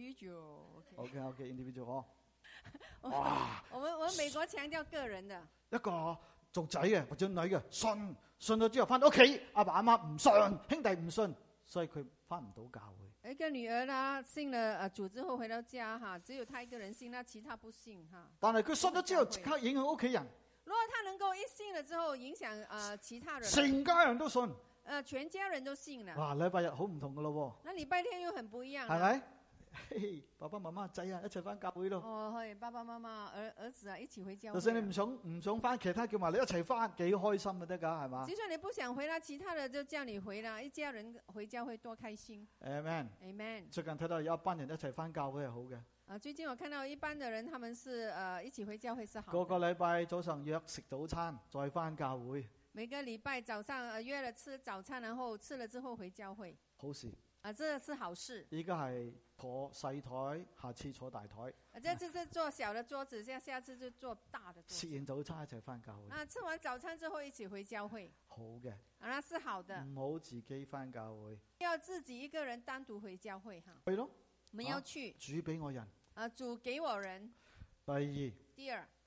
？individual。OK，individual。哇！ 我們美國強調個人的。 一個做仔嘅或者女嘅信咗之後翻到屋企，阿爸阿媽唔信，兄弟唔信，所以佢翻唔到教會。 一個女兒呢，信了主之後回到家只有他一個人信，那其他不信但係佢信咗之後，即刻影響屋企人。 如果他能夠一信了之後，影響其他人， 成家人都信。 全家人都信了。 哇！禮拜日好唔同噶咯喎。 那禮拜天又很不一樣。 係咪？爸爸媽媽仔一齊翻教會咯。 係爸爸媽媽兒子一起回教會。 就算你唔想翻，其他叫埋你一齊翻，幾開心就得噶，係嘛？ 就算你不想回啦，其他的就叫你回啦，一家人回教會多開心。 Amen。最近睇到有一班人一齊翻教會係好嘅。 最近我看到一般的人，他們是一起回教會是好的。 個禮拜早上約食早餐，再翻教會。 每個禮拜早上約了吃早餐，然後吃了之後回教會。 好事。 這是好事。 依家係坐細台，下次坐大台。 這次是坐小的桌子，下次就坐大的桌子。 食完早餐一齊翻教會。 吃完早餐之後一起回教會。 好嘅。 那是好的。 唔好自己翻教會。 要自己一個人單獨回教會哈。 去咯。 我們要去。 主俾我人。 主給我人。 第二。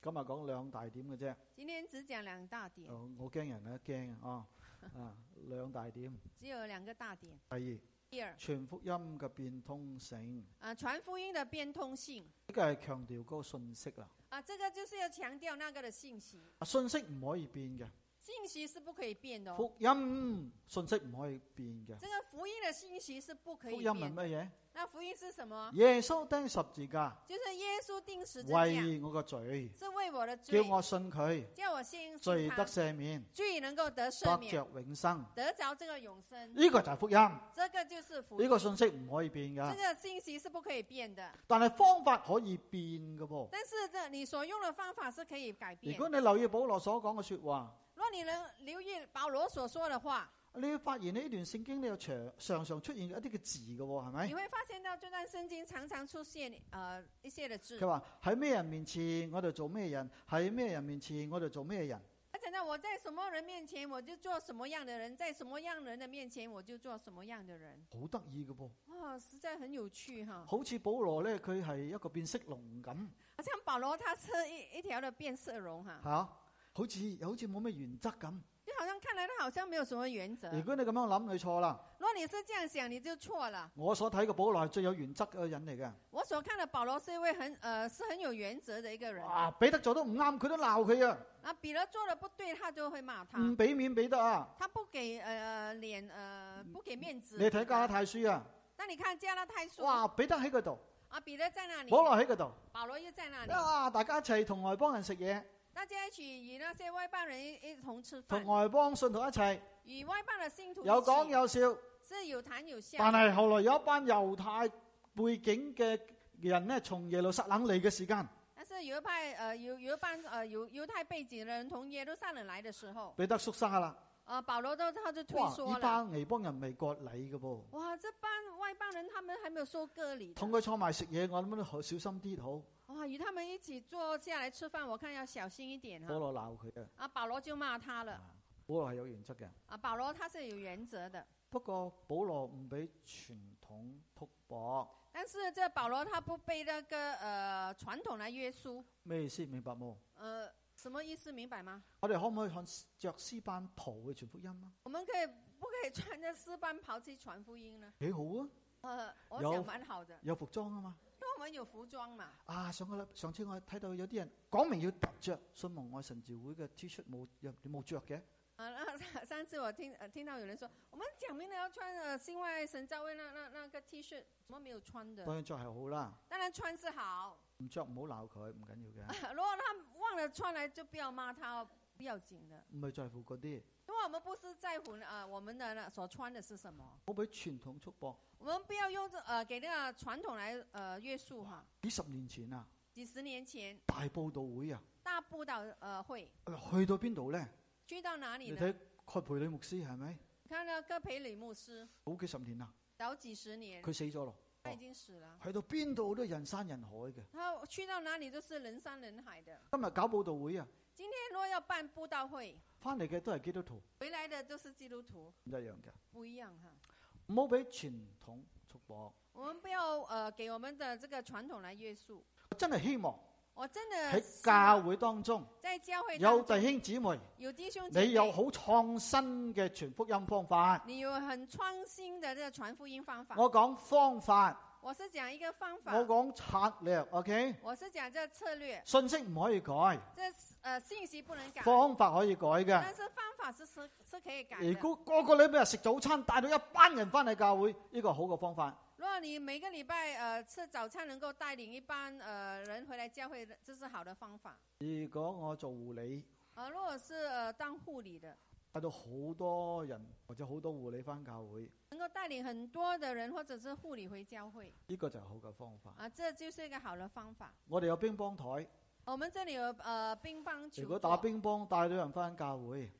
今日講兩大點嘅啫。 今天只講兩大點。 我驚人咧驚啊！兩大點。 只有兩個大點。 第二，傳福音嘅變通性。 傳福音嘅變通性。 呢個係強調嗰個信息啦。 這個就是要強調那個嘅信息。 信息唔可以變嘅。 信息是不可以變的。 福音信息唔可以變嘅。 這個福音嘅信息是不可以變。 福音係乜嘢？ 那福音是什麼？ 耶穌釘十字架， 就是耶穌釘十字架， 為我個罪， 是為我的罪， 叫我信佢， 叫我信罪得赦免， 罪能夠得赦免， 得着永生， 得着這個永生。 呢個就係福音， 這個就是福音。 呢個信息唔可以變噶， 這個信息是不可以變的， 但係方法可以變嘅噃。 但是你所用的方法是可以改變。 如果你留意保羅所講嘅說話， 如果你能留意保羅所說的話， 你會發現呢段聖經你有常常出現一啲嘅字嘅，係咪？ 你會發現到這段聖經常常出現一些的字。 佢話喺咩人面前我哋做咩人，喺咩人面前我哋做咩人。 而且呢，我在什麼人面前我就做什麼樣的人，在什麼樣人的面前我就做什麼樣的人。 好得意嘅噃。 哇，實在很有趣哈。 好似保羅咧，佢係一個變色龍咁。 好像保羅他是一條的變色龍哈。 吓，好似冇咩原則咁。 就好像看來他好像沒有什麼原則。 如果你咁樣諗，你錯啦。 如果你是這樣想，你就錯了。 我所睇嘅保羅係最有原則嘅人嚟嘅。 我所看的保羅是一位是很有原則的一個人。 彼得做得唔啱，佢都鬧佢啊。 彼得做得不對，他就會罵他。 唔俾面彼得啊。 他不給不給面子。 你睇加拉太書啊。 那你看加拉太書。 哇，彼得喺嗰度。 彼得在那裡。 保羅喺嗰度。 保羅又在那裡。 大家一齊同外邦人食嘢。 大家一起與那些外邦人一同吃飯， 同外邦信徒一齊， 與外邦的信徒有講有笑， 是有談有笑。 但係後來有一班猶太背景嘅人呢，從耶路撒冷嚟嘅時間， 但是有一班猶太背景嘅人從耶路撒冷來嘅時候， 彼得縮沙啦。 保羅他就退縮了。 呢班外邦人未割禮嘅噃。 哇，這班外邦人他們還沒有收割禮。 同佢坐埋食嘢，我諗都好小心啲好。 哇，與他們一起坐下來吃飯，我看要小心一點哈。 保羅鬧佢啊。 保羅就罵他了。 保羅係有原則嘅。 保羅他是有原則的。 不過保羅唔俾傳統束縛。 但是這保羅他不被那個傳統來約束。咩意思？明白冇？ 什麼意思？明白嗎？ 我哋可唔可以着詩班袍去傳福音啊？ 我們不可以穿着詩班袍去傳福音呢？ 幾好啊！ 我想蠻好的。 有服裝啊嘛。 因為我們有服裝嘛。 上次我睇到有啲人講明要着信望愛神召會嘅 T 恤，你冇着嘅。 上次我聽到有人說，我們講明了要穿新外神召會那個 T 恤，怎麼沒有穿的？ 當然着係好啦。 當然穿是好。唔着唔好鬧佢，唔緊要嘅。 如果他忘了穿來，就不要罵他，不要緊的。 唔係在乎嗰啲。 因為我們不是在乎我們的所穿的是什麼。 我俾傳統束縛。 我們不要用給那個傳統來約束哈。 幾十年前啊。 幾十年前。 大佈道會啊。 大佈道會。 去到邊度咧？ 去到哪裡呢？ 你睇葛培理牧師係咪？ 看到葛培理牧師。 好幾十年啦。 早幾十年。 佢死咗咯。 他已經死了。 去到邊度都人山人海嘅。 他去到哪裡都是人山人海的。 今日搞佈道會啊。 今天如果要辦佈道會， 翻嚟嘅都係基督徒。 回來的都是基督徒。 唔一樣嘅。 不一樣哈。 唔好俾傳統束縛。 我們不要給我們的這個傳統來約束。 我真係希望。 我真的喺教會當中， 在教會有弟兄姊妹， 有弟兄姊妹， 你有好創新嘅傳福音方法。 你有很創新的這個傳福音方法。 我講方法， 我是講一個方法。 我講策略 ，OK？ 我是講這個策略。 信息唔可以改， 這信息不能改， 方法可以改嘅。 但是方法是可以改的。 如果個個禮拜日食早餐，帶到一班人翻嚟教會，呢個好嘅方法。 如果你每個禮拜吃早餐能夠帶領一班人回來教會，這是好的方法。 如果我做護理， 如果是當護理的， 帶到好多人或者好多護理翻教會， 能夠帶領很多的人或者是護理回教會， 呢個就係好嘅方法。 這就是一個好的方法。 我哋有乒乓台， 我們這裡有乒乓球。 如果打乒乓帶到人翻教會，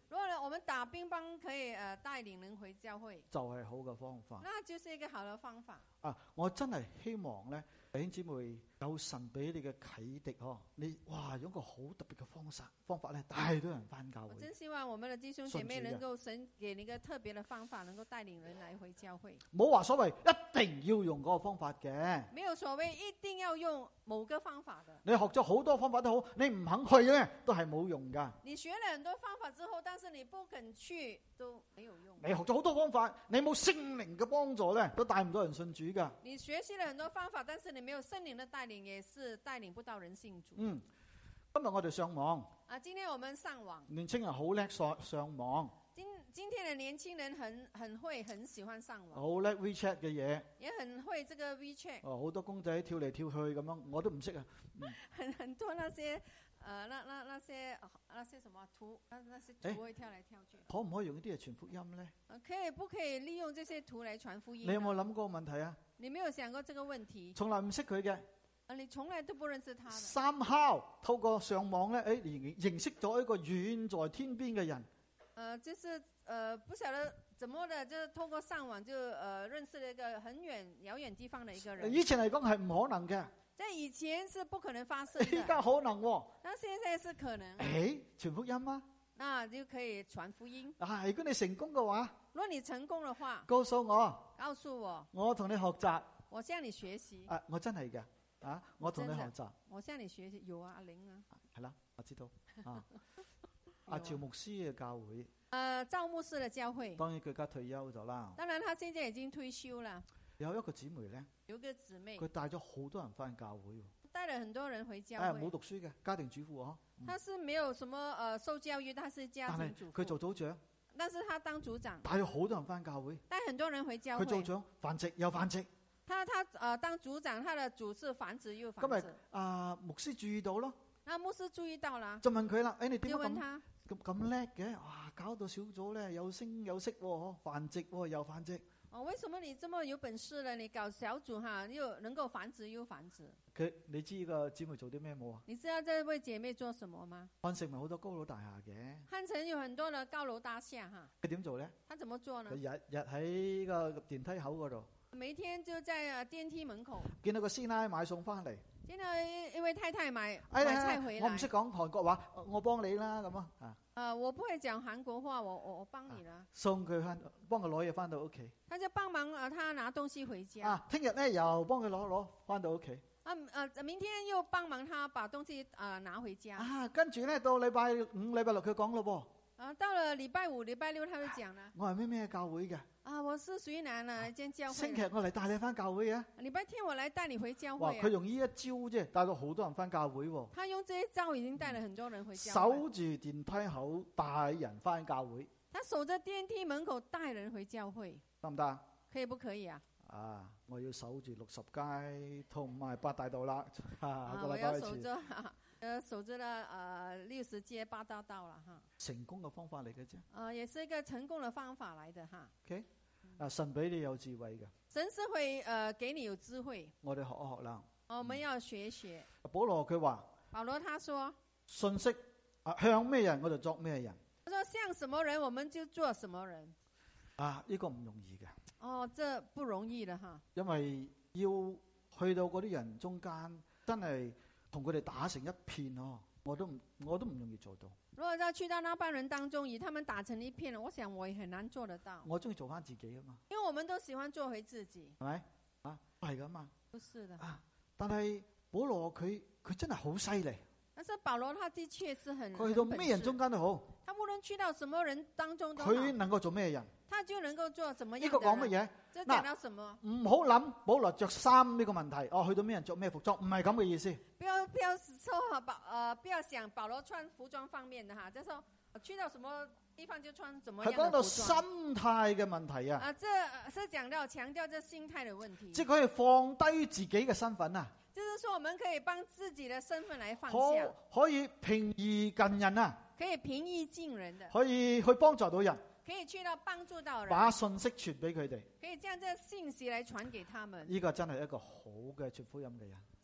如果我們打乒乓可以帶領人回教會， 就係好嘅方法。 那就是一個好的方法。 我真係希望咧，弟兄姊妹有神俾你嘅啟迪嗬，你哇用個好特別嘅方法咧，帶到人翻教會。 我真希望我們的弟兄姐妹能夠神給你一個特別的方法，能夠帶領人來回教會。 冇話所謂一定要用嗰個方法嘅， 沒有所謂一定要用某個方法的。 你學咗好多方法都好，你唔肯去咧，都係冇用噶。 你學了很多方法之後，但是你不肯去，都沒有用。 你學咗好多方法，你冇聖靈嘅幫助咧，都帶唔到人信主噶。 你學習了很多方法，但是你沒有聖靈的帶領，也是帶領不到人信主。 今日我哋上網今天我們上網， 年青人好叻上網， 今天的年輕人很會，很喜歡上網， 好叻 WeChat 嘅嘢， 也很會這個 WeChat。 好多公仔跳嚟跳去咁樣，我都唔識啊。 很多那些那些什麼圖，那些圖會跳來跳去。 可唔可以用呢啲嚟傳福音咧？ 不可以利用這些圖來傳福音？ 你有冇諗過個問題啊？ 你沒有想過這個問題？ 從來唔識佢嘅。 你從來都不認識他的。 somehow 透過上網咧，認識咗一個遠在天邊嘅人。 就是不曉得怎麼的，就是透過上網就認識了一個很遙遠地方的一個人。 以前嚟講係唔可能嘅， 在以前是不可能發生的。 依家可能喎。 那現在是可能。 傳福音啊？ 那就可以傳福音。 如果你成功嘅話， 如果你成功的話， 告訴我，我同你學習， 我向你學習。 我真係嘅。我同你學習， 我向你學習。有阿玲啊， 係啦，我知道。阿趙牧師嘅教會， 趙牧師嘅教會， 當然佢而家退休咗啦。 當然，他現在已經退休了。 有一個姊妹咧， 有個姊妹， 佢帶咗好多人翻教會， 帶了很多人回教會。 冇讀書嘅家庭主婦他是沒有什麼受教育，他是家庭主婦。 佢做組長， 但是他當組長， 帶咗好多人翻教會， 帶很多人回教會。 佢組長繁殖又繁殖。 他當組長，他的組是繁殖又繁殖。 今日牧師注意到咯， 那牧師注意到啦， 就問佢啦，你點解咁叻嘅？哇，搞到小組咧有聲有色喎，繁殖又繁殖。 為什麼你這麼有本事呢？你搞小組又能夠繁殖又繁殖。 你知呢個姊妹做啲咩冇啊？ 你知道這位姐妹做什麼嗎？ 漢城咪好多高樓大廈嘅。 漢城有很多的高樓大廈佢點做咧？ 他怎麼做呢？ 佢日日喺個電梯口嗰度。 每天就在電梯門口見到個師奶買餸翻嚟， 見到一位太太買菜回來。 我唔識講韓國話，我幫你啦咁啊。 我不會講韓國話，我幫你啦。 送佢翻，幫佢攞嘢翻到屋企。 他就幫忙他拿東西回家。 聽日咧又幫佢攞翻到屋企。 明天又幫忙他把東西拿回家。 跟住咧到禮拜五、禮拜六佢講咯噃。 到了禮拜五、禮拜六他就講啦。 我係咩教會嘅？ 我是屬於哪一間教會？ 星期日我嚟帶你翻教會啊！ 禮拜天我嚟帶你回教會。 佢用呢一招啫，帶到好多人翻教會。 他用這一招已經帶了很多人回教會。 守住電梯口帶人翻教會。 他守着電梯門口帶人回教會， 得唔得？ 可以不可以啊？ 我要守住60街同埋八大道啦。 我要守着。守着了60街八大道了哈。 成功嘅方法嚟嘅啫。 也是一個成功的方法來的哈。 OK，神俾你有智慧嘅。 神是會給你有智慧。 我哋學一學啦。 我們要學一學。 保羅佢話。 保羅他說。 信息向咩人我就作咩人。 他說向什麼人我們就做什麼人。 呢個唔容易嘅。 這不容易的哈。 因為要去到嗰啲人中間，真係。同佢哋打成一片我都唔容易做到。 如果要去到那班人當中，與他們打成一片，我想我也很難做得到。 我中意做翻自己啊嘛。 因為我們都喜歡做回自己， 係咪係噶嘛？ 不是的。 但係保羅佢真係好犀利。 但是保羅他的確是很佢去到咩人中間都好。 他無論去到什麼人當中都好。 佢能夠做咩人？ 他就能夠做什麼樣的人？ 呢個講乜嘢？ 這講到什麼？ 唔好諗保羅着衫呢個問題。去到咩人着咩服裝，唔係咁嘅意思。 不要想保羅穿服裝方面的哈，就是說去到什麼地方就穿什麼樣的服裝。係講到心態嘅問題啊。 這是講到強調這心態的問題。 即係可以放低自己嘅身份啊。 就是說我們可以幫自己的身份來放下。 可以平易近人啊。 可以平易近人的。 可以去幫助到人。 可以去到幫助到人， 把信息傳俾佢哋， 可以將這信息來傳給他們。 呢個真係一個好嘅傳福音嘅人。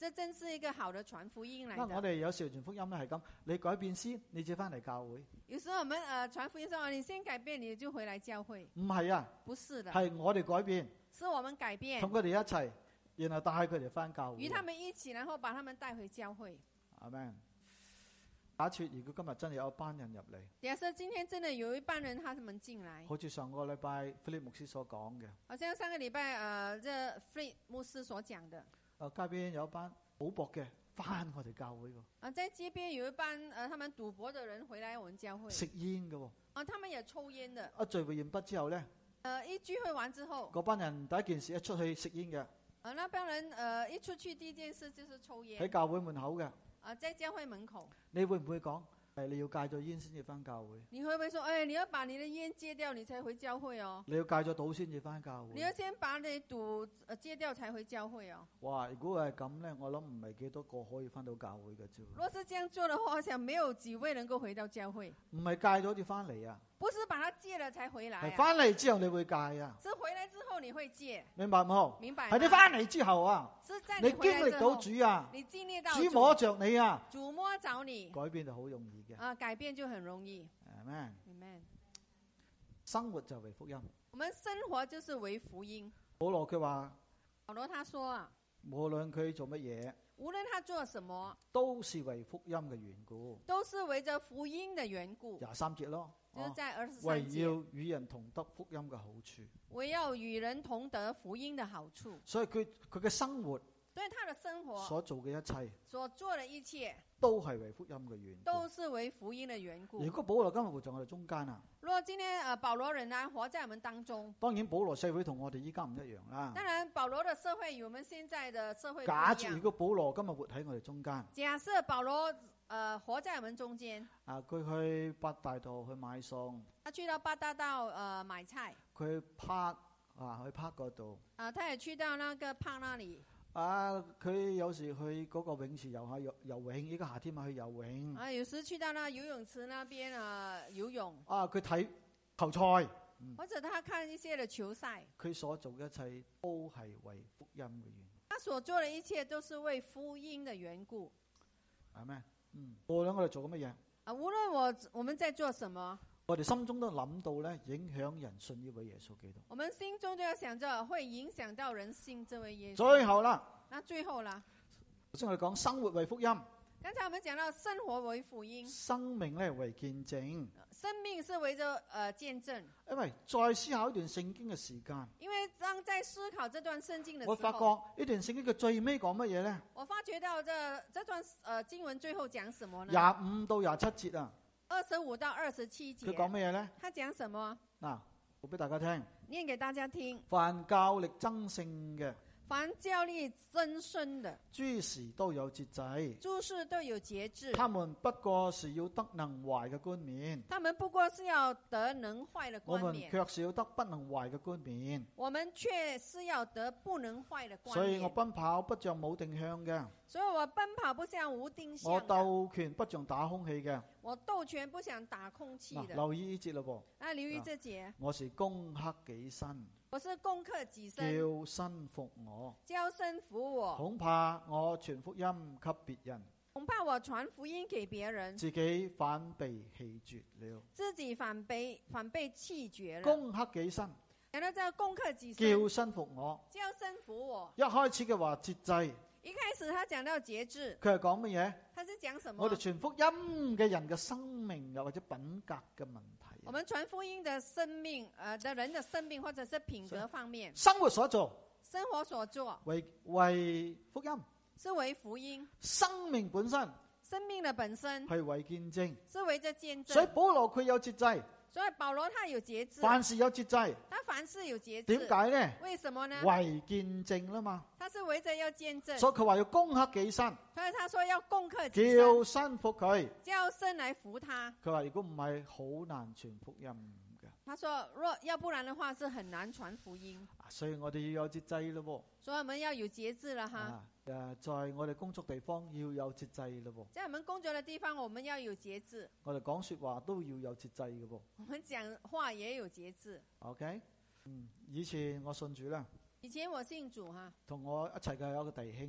這真是一個好的傳福音嚟我的。 哋有時傳福音咧係咁，你改變先，你至翻嚟教會。 有時候我們傳福音說，你先改變，你就回來教會。 唔係啊， 不是的， 係我哋改變， 是我們改變同，佢哋一齊，然後帶佢哋翻教會。 與他們一起，然後把他們帶回教會。 阿們。假設如果今日真係有一班人入嚟， 假設今天真的有一班人，他們進來， 好似上個禮拜菲利牧師所講嘅， 好像上個禮拜這菲利牧師所講的， 街邊有一班賭博嘅翻我哋教會喎， 在街邊有一班他們賭博的人回來我們教會， 食煙嘅喎， 他們也抽煙的。 一聚會完畢之後咧， 一聚會完之後， 嗰班人第一件事一出去食煙嘅， 那班人一出去第一件事就是抽煙。 喺教會門口嘅， 在教會門口， 你會唔會講你要戒咗煙先至翻教會？ 你會不會說，你要把你的煙戒掉，你才回教會哦？ 你要戒咗賭先至翻教會？ 你要先把你賭戒掉才回教會哦？ 哇！如果係咁咧，我諗唔係幾多個可以翻到教會嘅啫。 若是這樣做的話，我想沒有幾位能夠回到教會。 唔係戒咗至翻嚟啊？ 不是把它戒了才回來， 係翻嚟之後你會戒啊？ 是回來之後你會戒， 明白冇？ 明白？ 係你翻嚟之後啊， 是在你經回來之後歷到主啊， 你經歷到主摸着你啊， 主摸着你， 改變就好容易嘅。 改變就很容易。 Amen。 Amen。 生活就為福音。 我們生活就是為福音。 保羅佢話， 保羅他說啊， 無論佢做乜嘢， 無論他做什麼， 都是為福音嘅緣故。 都是為着福音的緣故。 23節咯， 就是在23 為節， 要與人同得福音嘅好處。 為要與人同得福音的好處。 所以佢嘅生活對他的生活所做嘅一切， 所做的一切， 都係為福音嘅緣故。 都是為福音的緣故。 如果保羅今日活在我哋中間啊， 如果今天保羅仍然活在我們當中， 當然保羅社會同我哋依家唔一樣啦。 當然保羅的社會與我們現在的社會不一假設如樣。 果保羅今日活喺我哋中間， 假設保羅活在我們中間， 佢去八大道去買餸， 他去到八大道買菜， 佢park去park嗰度。 他也去到那個park那裡。 佢有時去嗰個泳池游下游泳，依家夏天咪去游泳。 有時去到那游泳池那邊游泳。 佢睇球賽， 或者他看一些的球賽。 佢所做嘅一切都係為福音嘅緣故。 他所做的一切都是為福音的緣故。 係咩？無論我哋做緊乜嘢， 無論我們在做什麼， 我哋心中都諗到咧，影響人信呢位耶穌基督。 我們心中都要想着會影響到人信這位耶穌。 最後啦， 那最後啦， 頭先我哋講生活為福音， 剛才我們講到生活為福音， 生命咧為見證。 生命是為着見證。 因為再思考一段聖經嘅時間， 因為當在思考這段聖經的時候， 我發覺呢段聖經嘅最尾講乜嘢咧？ 我發覺到這段經文最後講什麼呢 25到27節啊。 25到27節。 佢講乜嘢咧？ 他講什麼？ 嗱，我俾大家聽。 念給大家聽。 凡教力爭勝嘅， 凡教力爭勝的， 諸事都有節制， 諸事都有節制。 他們不過是要得能壞嘅冠冕， 他們不過是要得能壞的我們冠冕。 卻是要得不能壞嘅冠冕。 我們卻是要得不能壞的冠冕。 所以我奔跑不像冇定向嘅， 所以我奔跑不像無定向的。 我鬥拳不像打空氣嘅。 我鬥拳不想打空氣的。 留意呢節咯噃。 留意這節。 我是攻克己身。 我是攻克己身， 叫身服我， 叫身服我。 恐怕我傳福音給別人， 恐怕我傳福音給別人， 自己反被棄絕了。 自己反被棄絕了。 攻克己身， 然後叫攻克己身， 叫身服我， 叫身服我。 一開始嘅話節制， 一開始他講到節制， 佢係講乜嘢？ 他是講什麼？ 我哋傳福音嘅人嘅生命又或者品格嘅問題。 我們傳福音的生命，的人的生命或者是品格方面， 生活所做， 生活所做， 為福音， 是為福音。 生命本身， 生命的本身係為見證， 是為着見證。 所以保羅佢有節制， 所以保羅他有節制， 凡事有節制。 他凡事有節制。 點解呢？ 為什麼呢？ 為見證啦嘛。 他是為着要見證， 所以佢話要攻克己身， 所以他說要攻克己身， 叫身服佢。 叫身來服他。 佢話如果唔係，好難傳福音嘅。 他說若要不然的話，是很難傳福音。 所以我哋要有節制咯。 所以我們要有節制了哈。 在我哋工作地方要有節制咯。 在我們工作的地方，我們要有節制。 我哋講說話都要有節制嘅噃。 我們講話也有節制。 OK，以前我信主啦。 以前我信主哈， 同我一齊嘅有一個弟兄。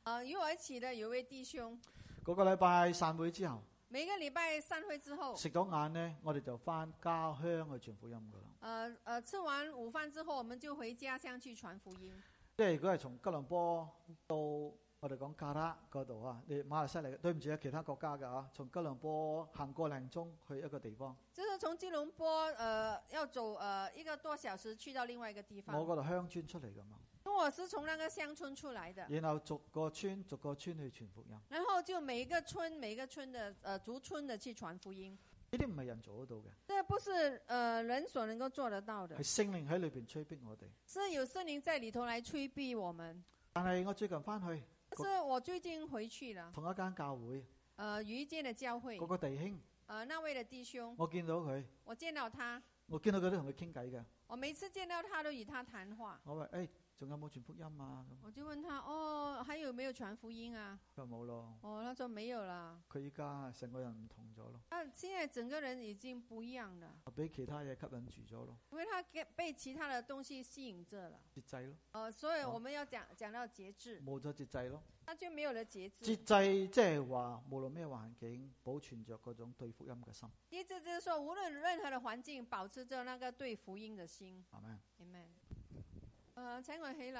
與我一起的有位弟兄， 嗰個禮拜散會之後， 每個禮拜散會之後， 食咗晏呢，我哋就翻家鄉去傳福音噶啦。 吃完午飯之後，我們就回家鄉去傳福音。 即係如果係從吉隆坡到我哋講加拉嗰度啊，你馬來西亞嚟嘅，對唔住啊，其他國家嘅啊，從吉隆坡行個零鐘去一個地方。 就是從吉隆坡要走1個多小時去到另外一個地方。 我嗰度鄉村出嚟噶嘛。 我是從那個鄉村出來的。 然後逐個村去傳福音。 然後就每一個村的逐村的去傳福音。 呢啲唔係人做得到嘅。 這不是人所能夠做得到的。 係聖靈喺裏邊催逼我哋。 是有聖靈在裏頭來催逼我們。 但係我最近翻去。 是我最近回去了。 同一間教會。 一間的教會。 嗰個弟兄。 那位的弟兄。 我見到佢。 我見到他。 我見到佢都同佢傾偈嘅。 我每次見到他都與他談話。 我話仲有冇傳福音啊？ 我就問他，還有沒有傳福音啊？ 佢話冇咯。 他說沒有啦。 佢依家成個人唔同咗咯。 現在整個人已經不一樣了。 俾其他嘢吸引住咗咯。 因為他被其他的東西吸引着了。 節制咯。 所以我們要講到節制。 冇咗節制咯。 那就沒有了節制。 節制即係話，無論咩環境，保存着嗰種對福音嘅心。 節制就是說，無論任何的環境，保持着那個對福音的心。 阿們。 阿們。請我起立。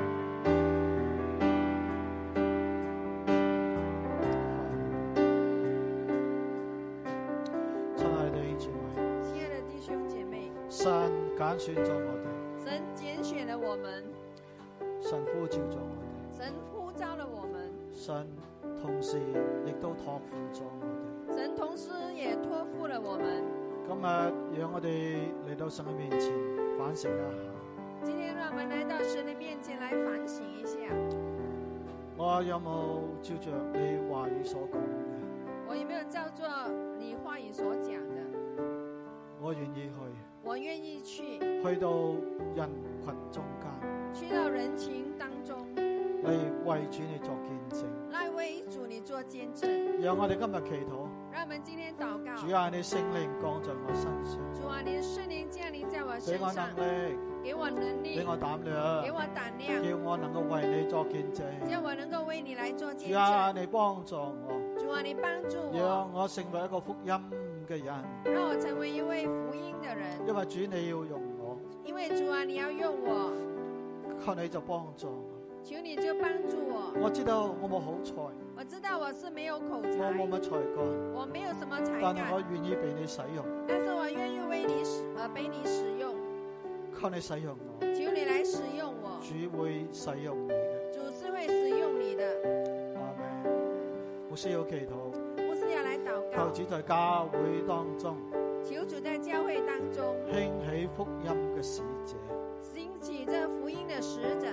親愛的弟兄姊妹， 親愛的弟兄姐妹， 神揀選咗我哋， 神揀選了我們， 神呼召咗我哋， 神呼召了我們， 神同時亦都託付咗我哋， 神同時也託付了我們。 今日讓我哋嚟到神嘅面前反省一下。 今天讓我們來到神的面前來反省一下， 我有冇照着你話語所講嘅？ 我有沒有照着你話語所講的？ 我願意去， 我願意去到人群中間， 去到人群當中， 嚟為主你作見證， 來為主你做見證。 讓我哋今日祈禱， 讓我們今天禱告。 主啊，你聖靈降在我身上， 主啊，你聖靈降臨在我身俾我上， 能力， 給我能力， 俾我膽量， 給我膽量， 叫我能夠為你作見證。 叫我能夠為你來做見證。 主啊，你幫助我， 主啊，你幫助我， 讓我成為一個福音嘅人。 讓我成為一位福音的人。 因為主你要用我， 因為主啊，你要用我， 求你就幫助我。 求你就幫助我。 我知道我冇好才， 我知道我是沒有口才， 我冇乜才幹， 我沒有什麼才但係我幹， 願意被你使用。 但是我願意為你被你使用。 求你使用我， 求你來使用我。 主會使用你嘅。 主是會使用你的。 阿們。我需要祈禱， 牧師要來禱告。 求主在教會當中， 求主在教會當中興起福音嘅使者， 興起這福音的使者。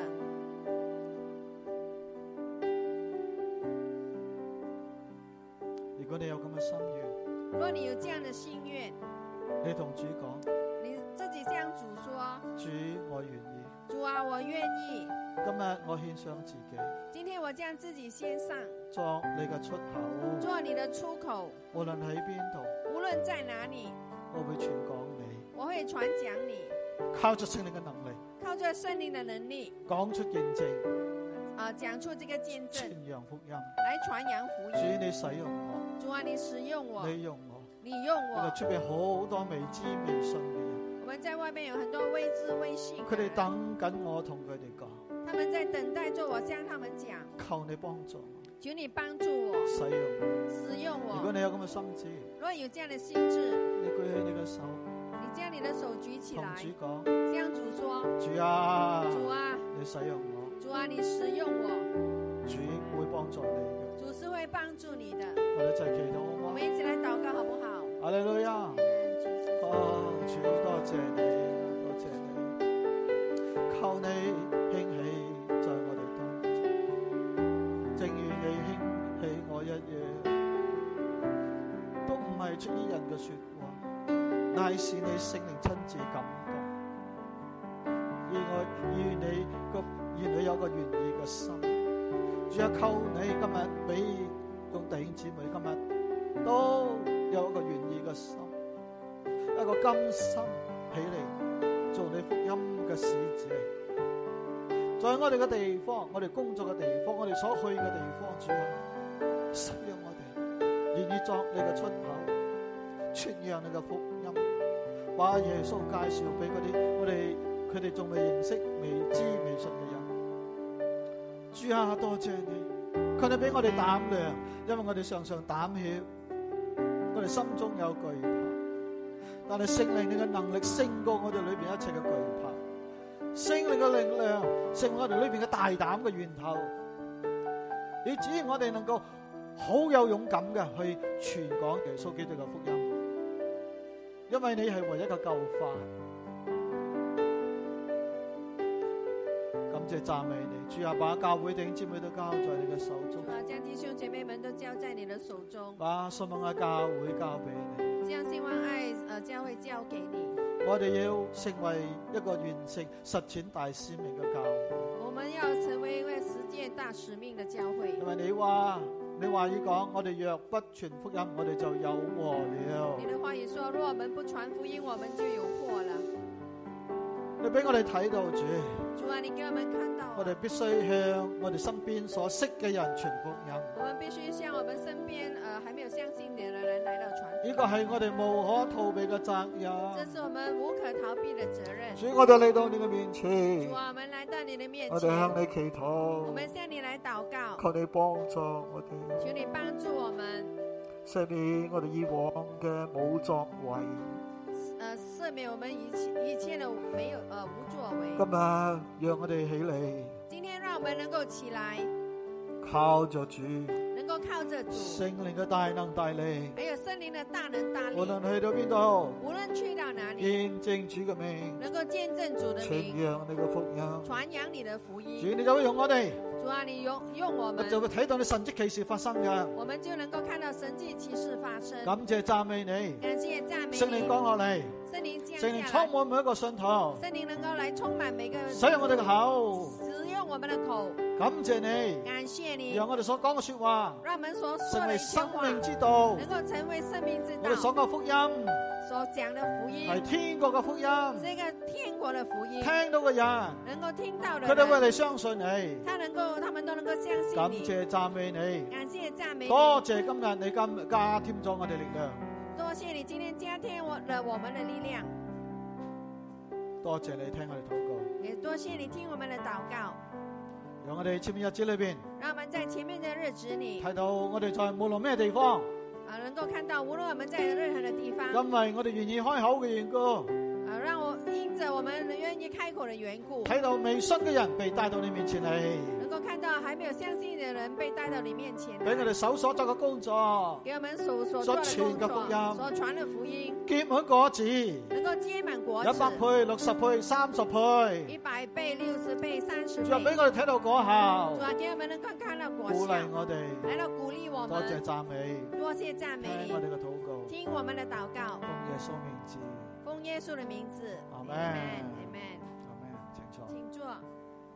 如果你有咁嘅心願， 如果你有這樣的心願， 你同主講， 你自己向主說， 主我願意， 主啊，我願意。 今日我獻上自己， 今天我將自己獻上， 作你嘅出口， 做你的出口。 無論喺邊度， 無論在哪裏， 我會傳講你， 我會傳講你， 靠着聖靈嘅能力， 靠着聖靈的能力， 講出見證， 講出這個見證， 傳揚福音， 來傳揚福主音。 你使用我， 主啊，你使用我， 你用我， 你用我。 出邊好多未知未信嘅人， 我們在外面有很多未知未信， 佢哋等緊我同佢哋講， 他們在等待着我向他們講， 求你幫助我， 求你幫助我， 使用我。 使用如果我。 你有咁嘅心志， 如果有這樣的心志， 你舉起你嘅手， 你將你的手舉起同來， 主講， 向主說， 主啊， 主啊， 你使用我， 主啊，你使用我， 主會幫助你嘅。 主是會幫助你的。 我哋一齊祈禱好嗎？ 我們一起來禱告好不好？ 哈利路亞！主多謝你，多謝你，求你興起在我哋當中，正如你興起我一樣，都唔係出於人嘅說話，乃是你聖靈親自感動，願你有個願意嘅心。主啊，求你今日俾眾弟兄姊妹今日都有一個願意嘅心，一個甘心起嚟做你福音嘅使者， 在我哋嘅地方，我哋工作嘅地方，我哋所去嘅地方，主啊，使讓我哋願意作你嘅出口，傳揚你嘅福音，把耶穌介紹俾嗰啲佢哋仲未認識、未知、未信嘅人。主啊，多謝你，求你俾我哋膽量，因為我哋常常膽怯，我哋心中有懼怕，但係聖靈你嘅能力勝過我哋裏邊一切嘅懼怕。聖靈嘅力量成為我哋裏邊嘅大膽嘅源頭，以至於我哋能夠好有勇敢嘅去傳講耶穌基督嘅福音，因為你係唯一嘅救法。感謝讚美你，主啊，把教會弟兄姊妹都交在你嘅手中， 主啊，將弟兄姐妹們都交在你的手中， 把信望愛教會交俾你， 將信望愛教會交給你。 我哋要成為一個完成實踐大使命嘅教會。 我們要成為一位實踐大使命嘅教會。 因為你話語講，我哋若不傳福音，我哋就有禍了。 你的話語說，如果我們不傳福音，我們就有禍了。 你俾我哋睇到主。 主啊，你給我們看到。 我哋必須向我哋身邊所識嘅人傳福音。 我們必須向我們身邊還沒有相信你的人來到傳福音。 呢個係我哋無可逃避嘅責任。 這是我們無可逃避的責任。 主，我哋嚟到你嘅面前。 主啊，我們來到你的面前。 我哋向你祈禱。 我們向你來禱告。 求你幫助我哋。 求你幫助我們。 赦免我哋以往嘅冇作為。 赦免我們一切的沒有無作為。 今日讓我哋起嚟。 今天讓我們能夠起來， 靠着主， 能夠靠着主， 聖靈嘅大能大力， 還有聖靈的大能大力， 無論去到邊度， 無論去到哪裡， 見證主嘅名， 能夠見證主的名， 傳揚你嘅福音， 傳揚你的福音。 主，你就會用我哋， 主啊，你用我們， 就會睇到你神蹟奇事發生嘅， 我們就能夠看到神蹟奇事發生。 感謝讚美你， 感謝讚美你， 聖靈降落嚟， 聖靈降聖靈下來， 充滿每一個信徒， 聖靈能夠來充滿每個人， 使用我哋嘅口， 使用我們的口， 感謝你， 感謝你， 讓我哋所講嘅說話， 讓我們所說成為的一些話生命之道， 能夠成為生命之道。 我哋所講嘅福音， 所講的福音係天國嘅福音， 這個天國的福音， 聽到嘅人， 能夠聽到的人， 佢哋會嚟相信你， 他們都能夠相信你。 感謝讚美你， 感謝讚美你， 多謝今日你加添咗我哋力量， 多謝你今天加添我們的力量， 多謝你聽我哋禱告， 也多謝你聽我們的禱告， 讓我哋前面日子裏邊， 讓我們在前面的日子裏睇到我哋在無論咩地方， 能夠看到無論我們在任何的地方， 因為我哋願意開口嘅緣故， 因着我們願意開口的緣故， 睇到未信嘅人被帶到你面前嚟， 能夠看到還沒有相信的人被帶到你面前， 俾我哋手所作嘅工作， 給我們所做的工作，所傳的福音， 結滿果子， 能夠結滿果子 100倍、60倍、30倍 ，100倍、60倍、30倍， 仲俾我哋睇到果效， 主啊，給我們能夠看到果效， 鼓勵我哋， 來到鼓勵我們， 多謝讚美， 多謝讚美， 聽我哋嘅禱告， 聽我們的禱告， 奉耶穌名字， 奉耶穌的名字， 阿們， 阿們， 阿們，請坐。 請坐。